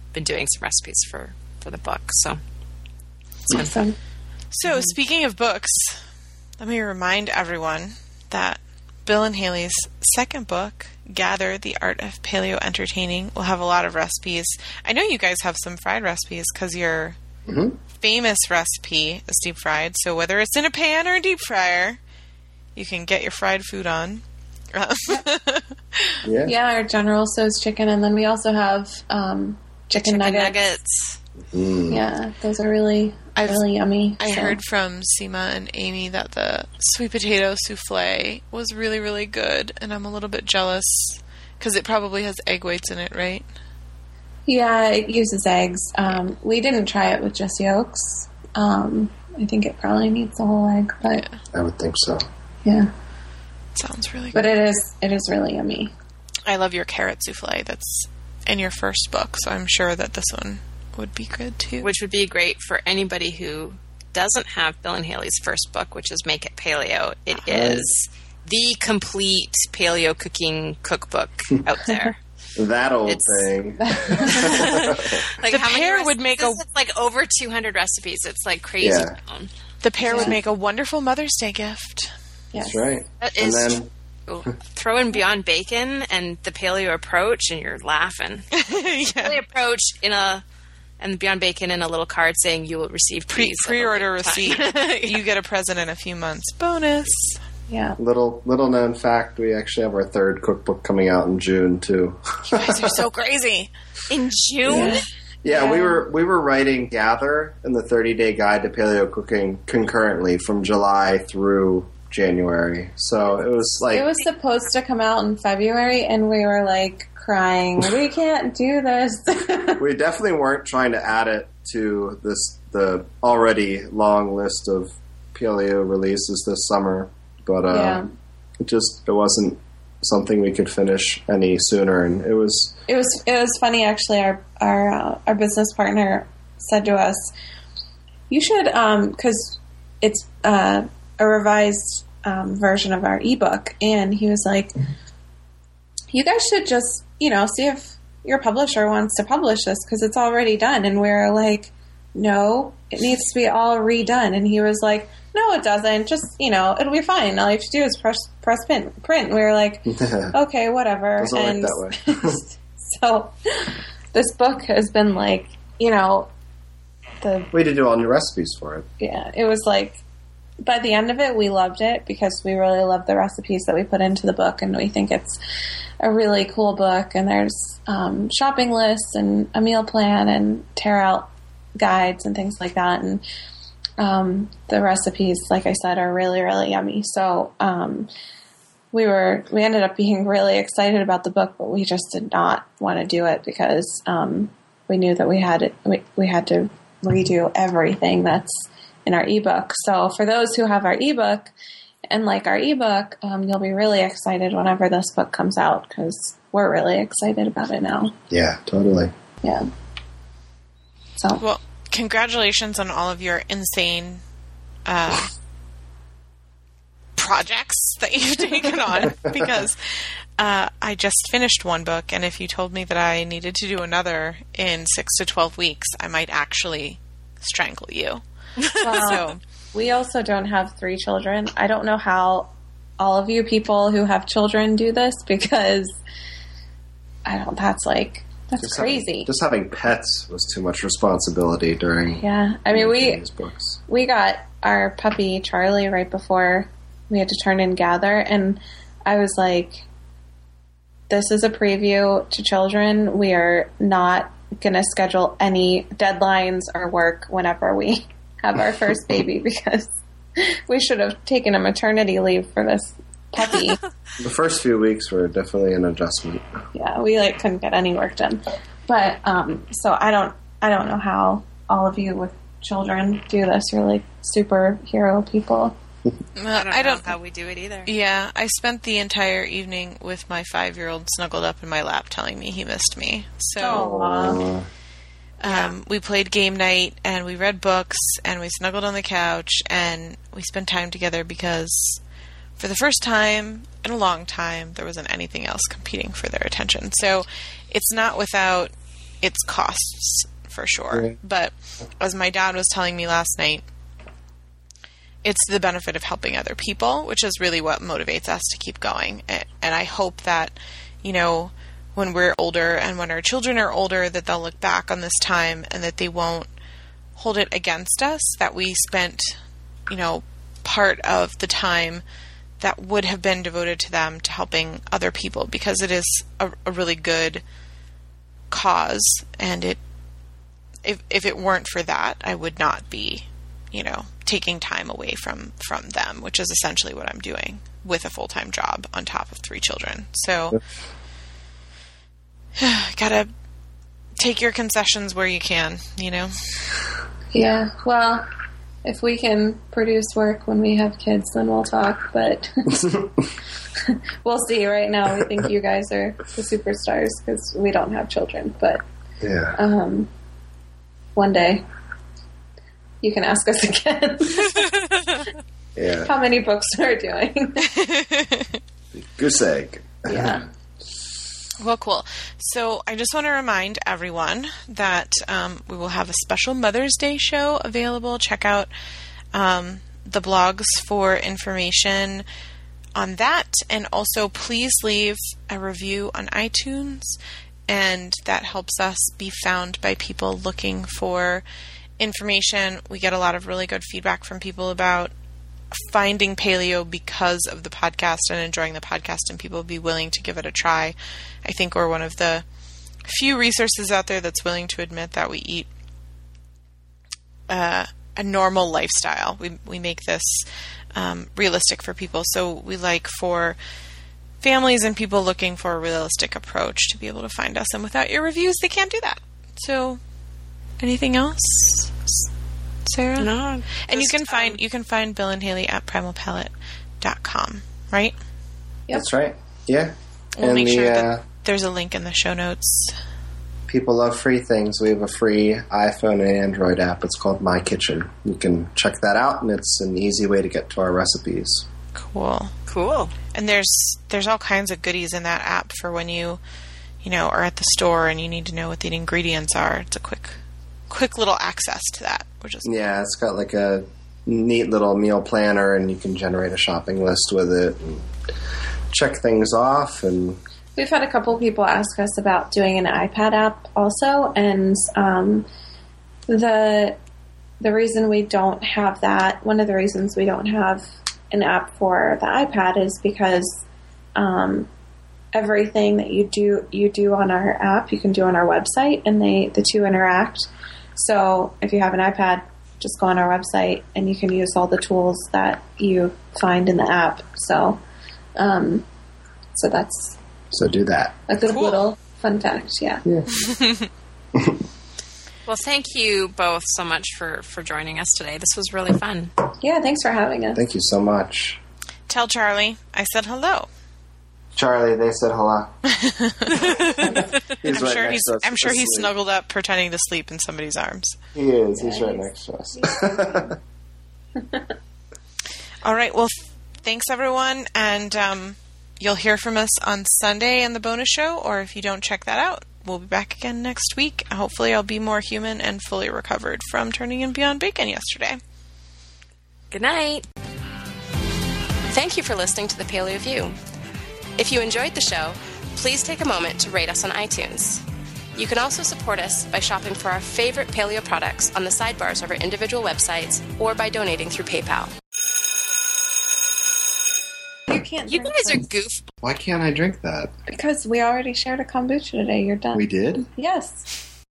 been doing some recipes for, for the book. So it's been Awesome. So, speaking of books, let me remind everyone that Bill and Haley's second book, Gather, The Art of Paleo Entertaining, will have a lot of recipes. I know you guys have some fried recipes because your Mm-hmm. famous recipe is deep fried. So whether it's in a pan or a deep fryer, you can get your fried food on. Yeah. Yeah, our General Tso's chicken, and then we also have um, chicken, chicken nuggets. nuggets. Mm. Yeah, those are really, I've- really yummy. I so. heard from Seema and Amy that the sweet potato souffle was really, really good, and I'm a little bit jealous because it probably has egg whites in it, right? Yeah, it uses eggs. Um, we didn't try it with just yolks. Um, I think it probably needs a whole egg, but I would think so. yeah. Sounds really good. But it is it is really yummy. I love your carrot souffle that's in your first book, so I'm sure that this one would be good too. Which would be great for anybody who doesn't have Bill and Haley's first book, which is Make It Paleo. It is the complete paleo cooking cookbook out there. That old It's- thing. Like The how many pair would make a- recipes? It's like over two hundred recipes. It's like crazy. Yeah. town. The pair would Yeah. make a wonderful Mother's Day gift. Yes. That's right. That And is then true. Throw in Beyond Bacon and the paleo approach, and you're laughing. yeah. Paleo approach in a and Beyond Bacon in a little card saying you will receive Pre- please. pre-order receipt. You get a present in a few months. Bonus. Yeah. little little known fact, we actually have our third cookbook coming out in June too. You guys are so crazy. in June. Yeah, we Yeah. were we were writing Gather and the thirty day guide to paleo cooking concurrently from July through January. So it was like It was supposed to come out in February, and we were like crying, we can't do this. we definitely weren't trying to add it to this the already long list of paleo releases this summer, but uh, Yeah. it just it wasn't something we could finish any sooner, and it was It was it was funny actually. Our our uh, our business partner said to us, "You should because it's uh, a revised um, version of our ebook," and he was like, "You guys should just you know see if your publisher wants to publish this because it's already done." And we were like, "No, it needs to be all redone." And he was like, "No, it doesn't. Just you know, it'll be fine. All you have to do is press press print." print. And we were like, "Okay, whatever." Doesn't work and that way. so this book has been like, you know, the we had to do all new recipes for it. yeah, it was like by the end of it, we loved it because we really love the recipes that we put into the book, and we think it's a really cool book. And there's um, shopping lists and a meal plan and tear out guides and things like that. And um, the recipes, like I said, are really, really yummy. So um, we were we ended up being really excited about the book, but we just did not want to do it because um, we knew that we had we, we had to redo everything that's in our ebook. So for those who have our ebook and like our ebook, um, you'll be really excited whenever this book comes out because we're really excited about it now. Yeah, totally. Yeah. So Well, congratulations on all of your insane uh, projects that you've taken on because uh, I just finished one book, and if you told me that I needed to do another in six to twelve weeks, I might actually strangle you. Well, So we also don't have three children. I don't know how all of you people who have children do this because I don't. That's like that's Just crazy. Having, just having pets was too much responsibility during Yeah, I mean we these books. we got our puppy Charlie right before we had to turn in Gather, and I was like, "This is a preview to children. We are not going to schedule any deadlines or work whenever we have our first baby because we should have taken a maternity leave for this puppy." The first few weeks were definitely an adjustment. Yeah, we like couldn't get any work done. But um, so I don't I don't know how all of you with children do this. You're like superhero people. uh, I don't, I don't. know how we do it either. Yeah, I spent the entire evening with my five-year-old snuggled up in my lap, telling me he missed me. So. Aw. Uh, Um, we played game night, and we read books, and we snuggled on the couch, and we spent time together because for the first time in a long time, there wasn't anything else competing for their attention. So it's not without its costs for sure. Right. But as my dad was telling me last night, it's the benefit of helping other people, which is really what motivates us to keep going. And I hope that, you know, when we're older and when our children are older, that they'll look back on this time and that they won't hold it against us, that we spent, you know, part of the time that would have been devoted to them to helping other people, because it is a, a really good cause. And it, if, if it weren't for that, I would not be, you know, taking time away from, from them, which is essentially what I'm doing with a full-time job on top of three children. So gotta take your concessions where you can, you know? Yeah, well, if we can produce work when we have kids, then we'll talk, but we'll see. Right now, we think you guys are the superstars because we don't have children, but Yeah. um, one day you can ask us again Yeah. how many books we're doing. Goose egg. Yeah. Well, cool. So I just want to remind everyone that um, we will have a special Mother's Day show available. Check out um, the blogs for information on that. And also, please leave a review on iTunes. And that helps us be found by people looking for information. We get a lot of really good feedback from people about finding paleo because of the podcast and enjoying the podcast, and people be willing to give it a try. I think we're one of the few resources out there that's willing to admit that we eat uh, a normal lifestyle. We we make this um, realistic for people. So we like for families and people looking for a realistic approach to be able to find us. And without your reviews, they can't do that. So anything else, Sarah? No. And you just, can find um, you can find Bill and Haley at primal pellet dot com, right? Yep. That's right. Yeah. We'll and make the, sure uh, that there's a link in the show notes. people love free things. We have a free iPhone and Android app. It's called My Kitchen. You can check that out, and it's an easy way to get to our recipes. Cool. Cool. And there's there's all kinds of goodies in that app for when you, you know, are at the store and you need to know what the ingredients are. It's a quick quick little access to that, which is Yeah, it's got like a neat little meal planner, and you can generate a shopping list with it and check things off. And We've had a couple people ask us about doing an iPad app also, and um, the the reason we don't have that, one of the reasons we don't have an app for the iPad is because um, everything that you do you do on our app, you can do on our website, and they the two interact. So if you have an iPad, just go on our website, and you can use all the tools that you find in the app. So, um, so that's so do that. a good Cool. little fun fact. Yeah. Yeah. Well, thank you both so much for, for joining us today. This was really fun. Yeah. Thanks for having us. Thank you so much. Tell Charlie I said hello. Charlie, they said hello. he's I'm right sure next he's to us I'm sure he's asleep. snuggled up pretending to sleep in somebody's arms. He is. He's Yeah, right he's- next to us. All right. Well, th- thanks everyone, and um, you'll hear from us on Sunday in the bonus show, or if you don't check that out, we'll be back again next week. Hopefully, I'll be more human and fully recovered from turning in Beyond Bacon yesterday. Good night. Thank you for listening to the Paleo View. If you enjoyed the show, please take a moment to rate us on iTunes. You can also support us by shopping for our favorite paleo products on the sidebars of our individual websites or by donating through PayPal. You can't. You drink guys are this. goof. Why can't I drink that? Because we already shared a kombucha today. You're done. We did? Yes.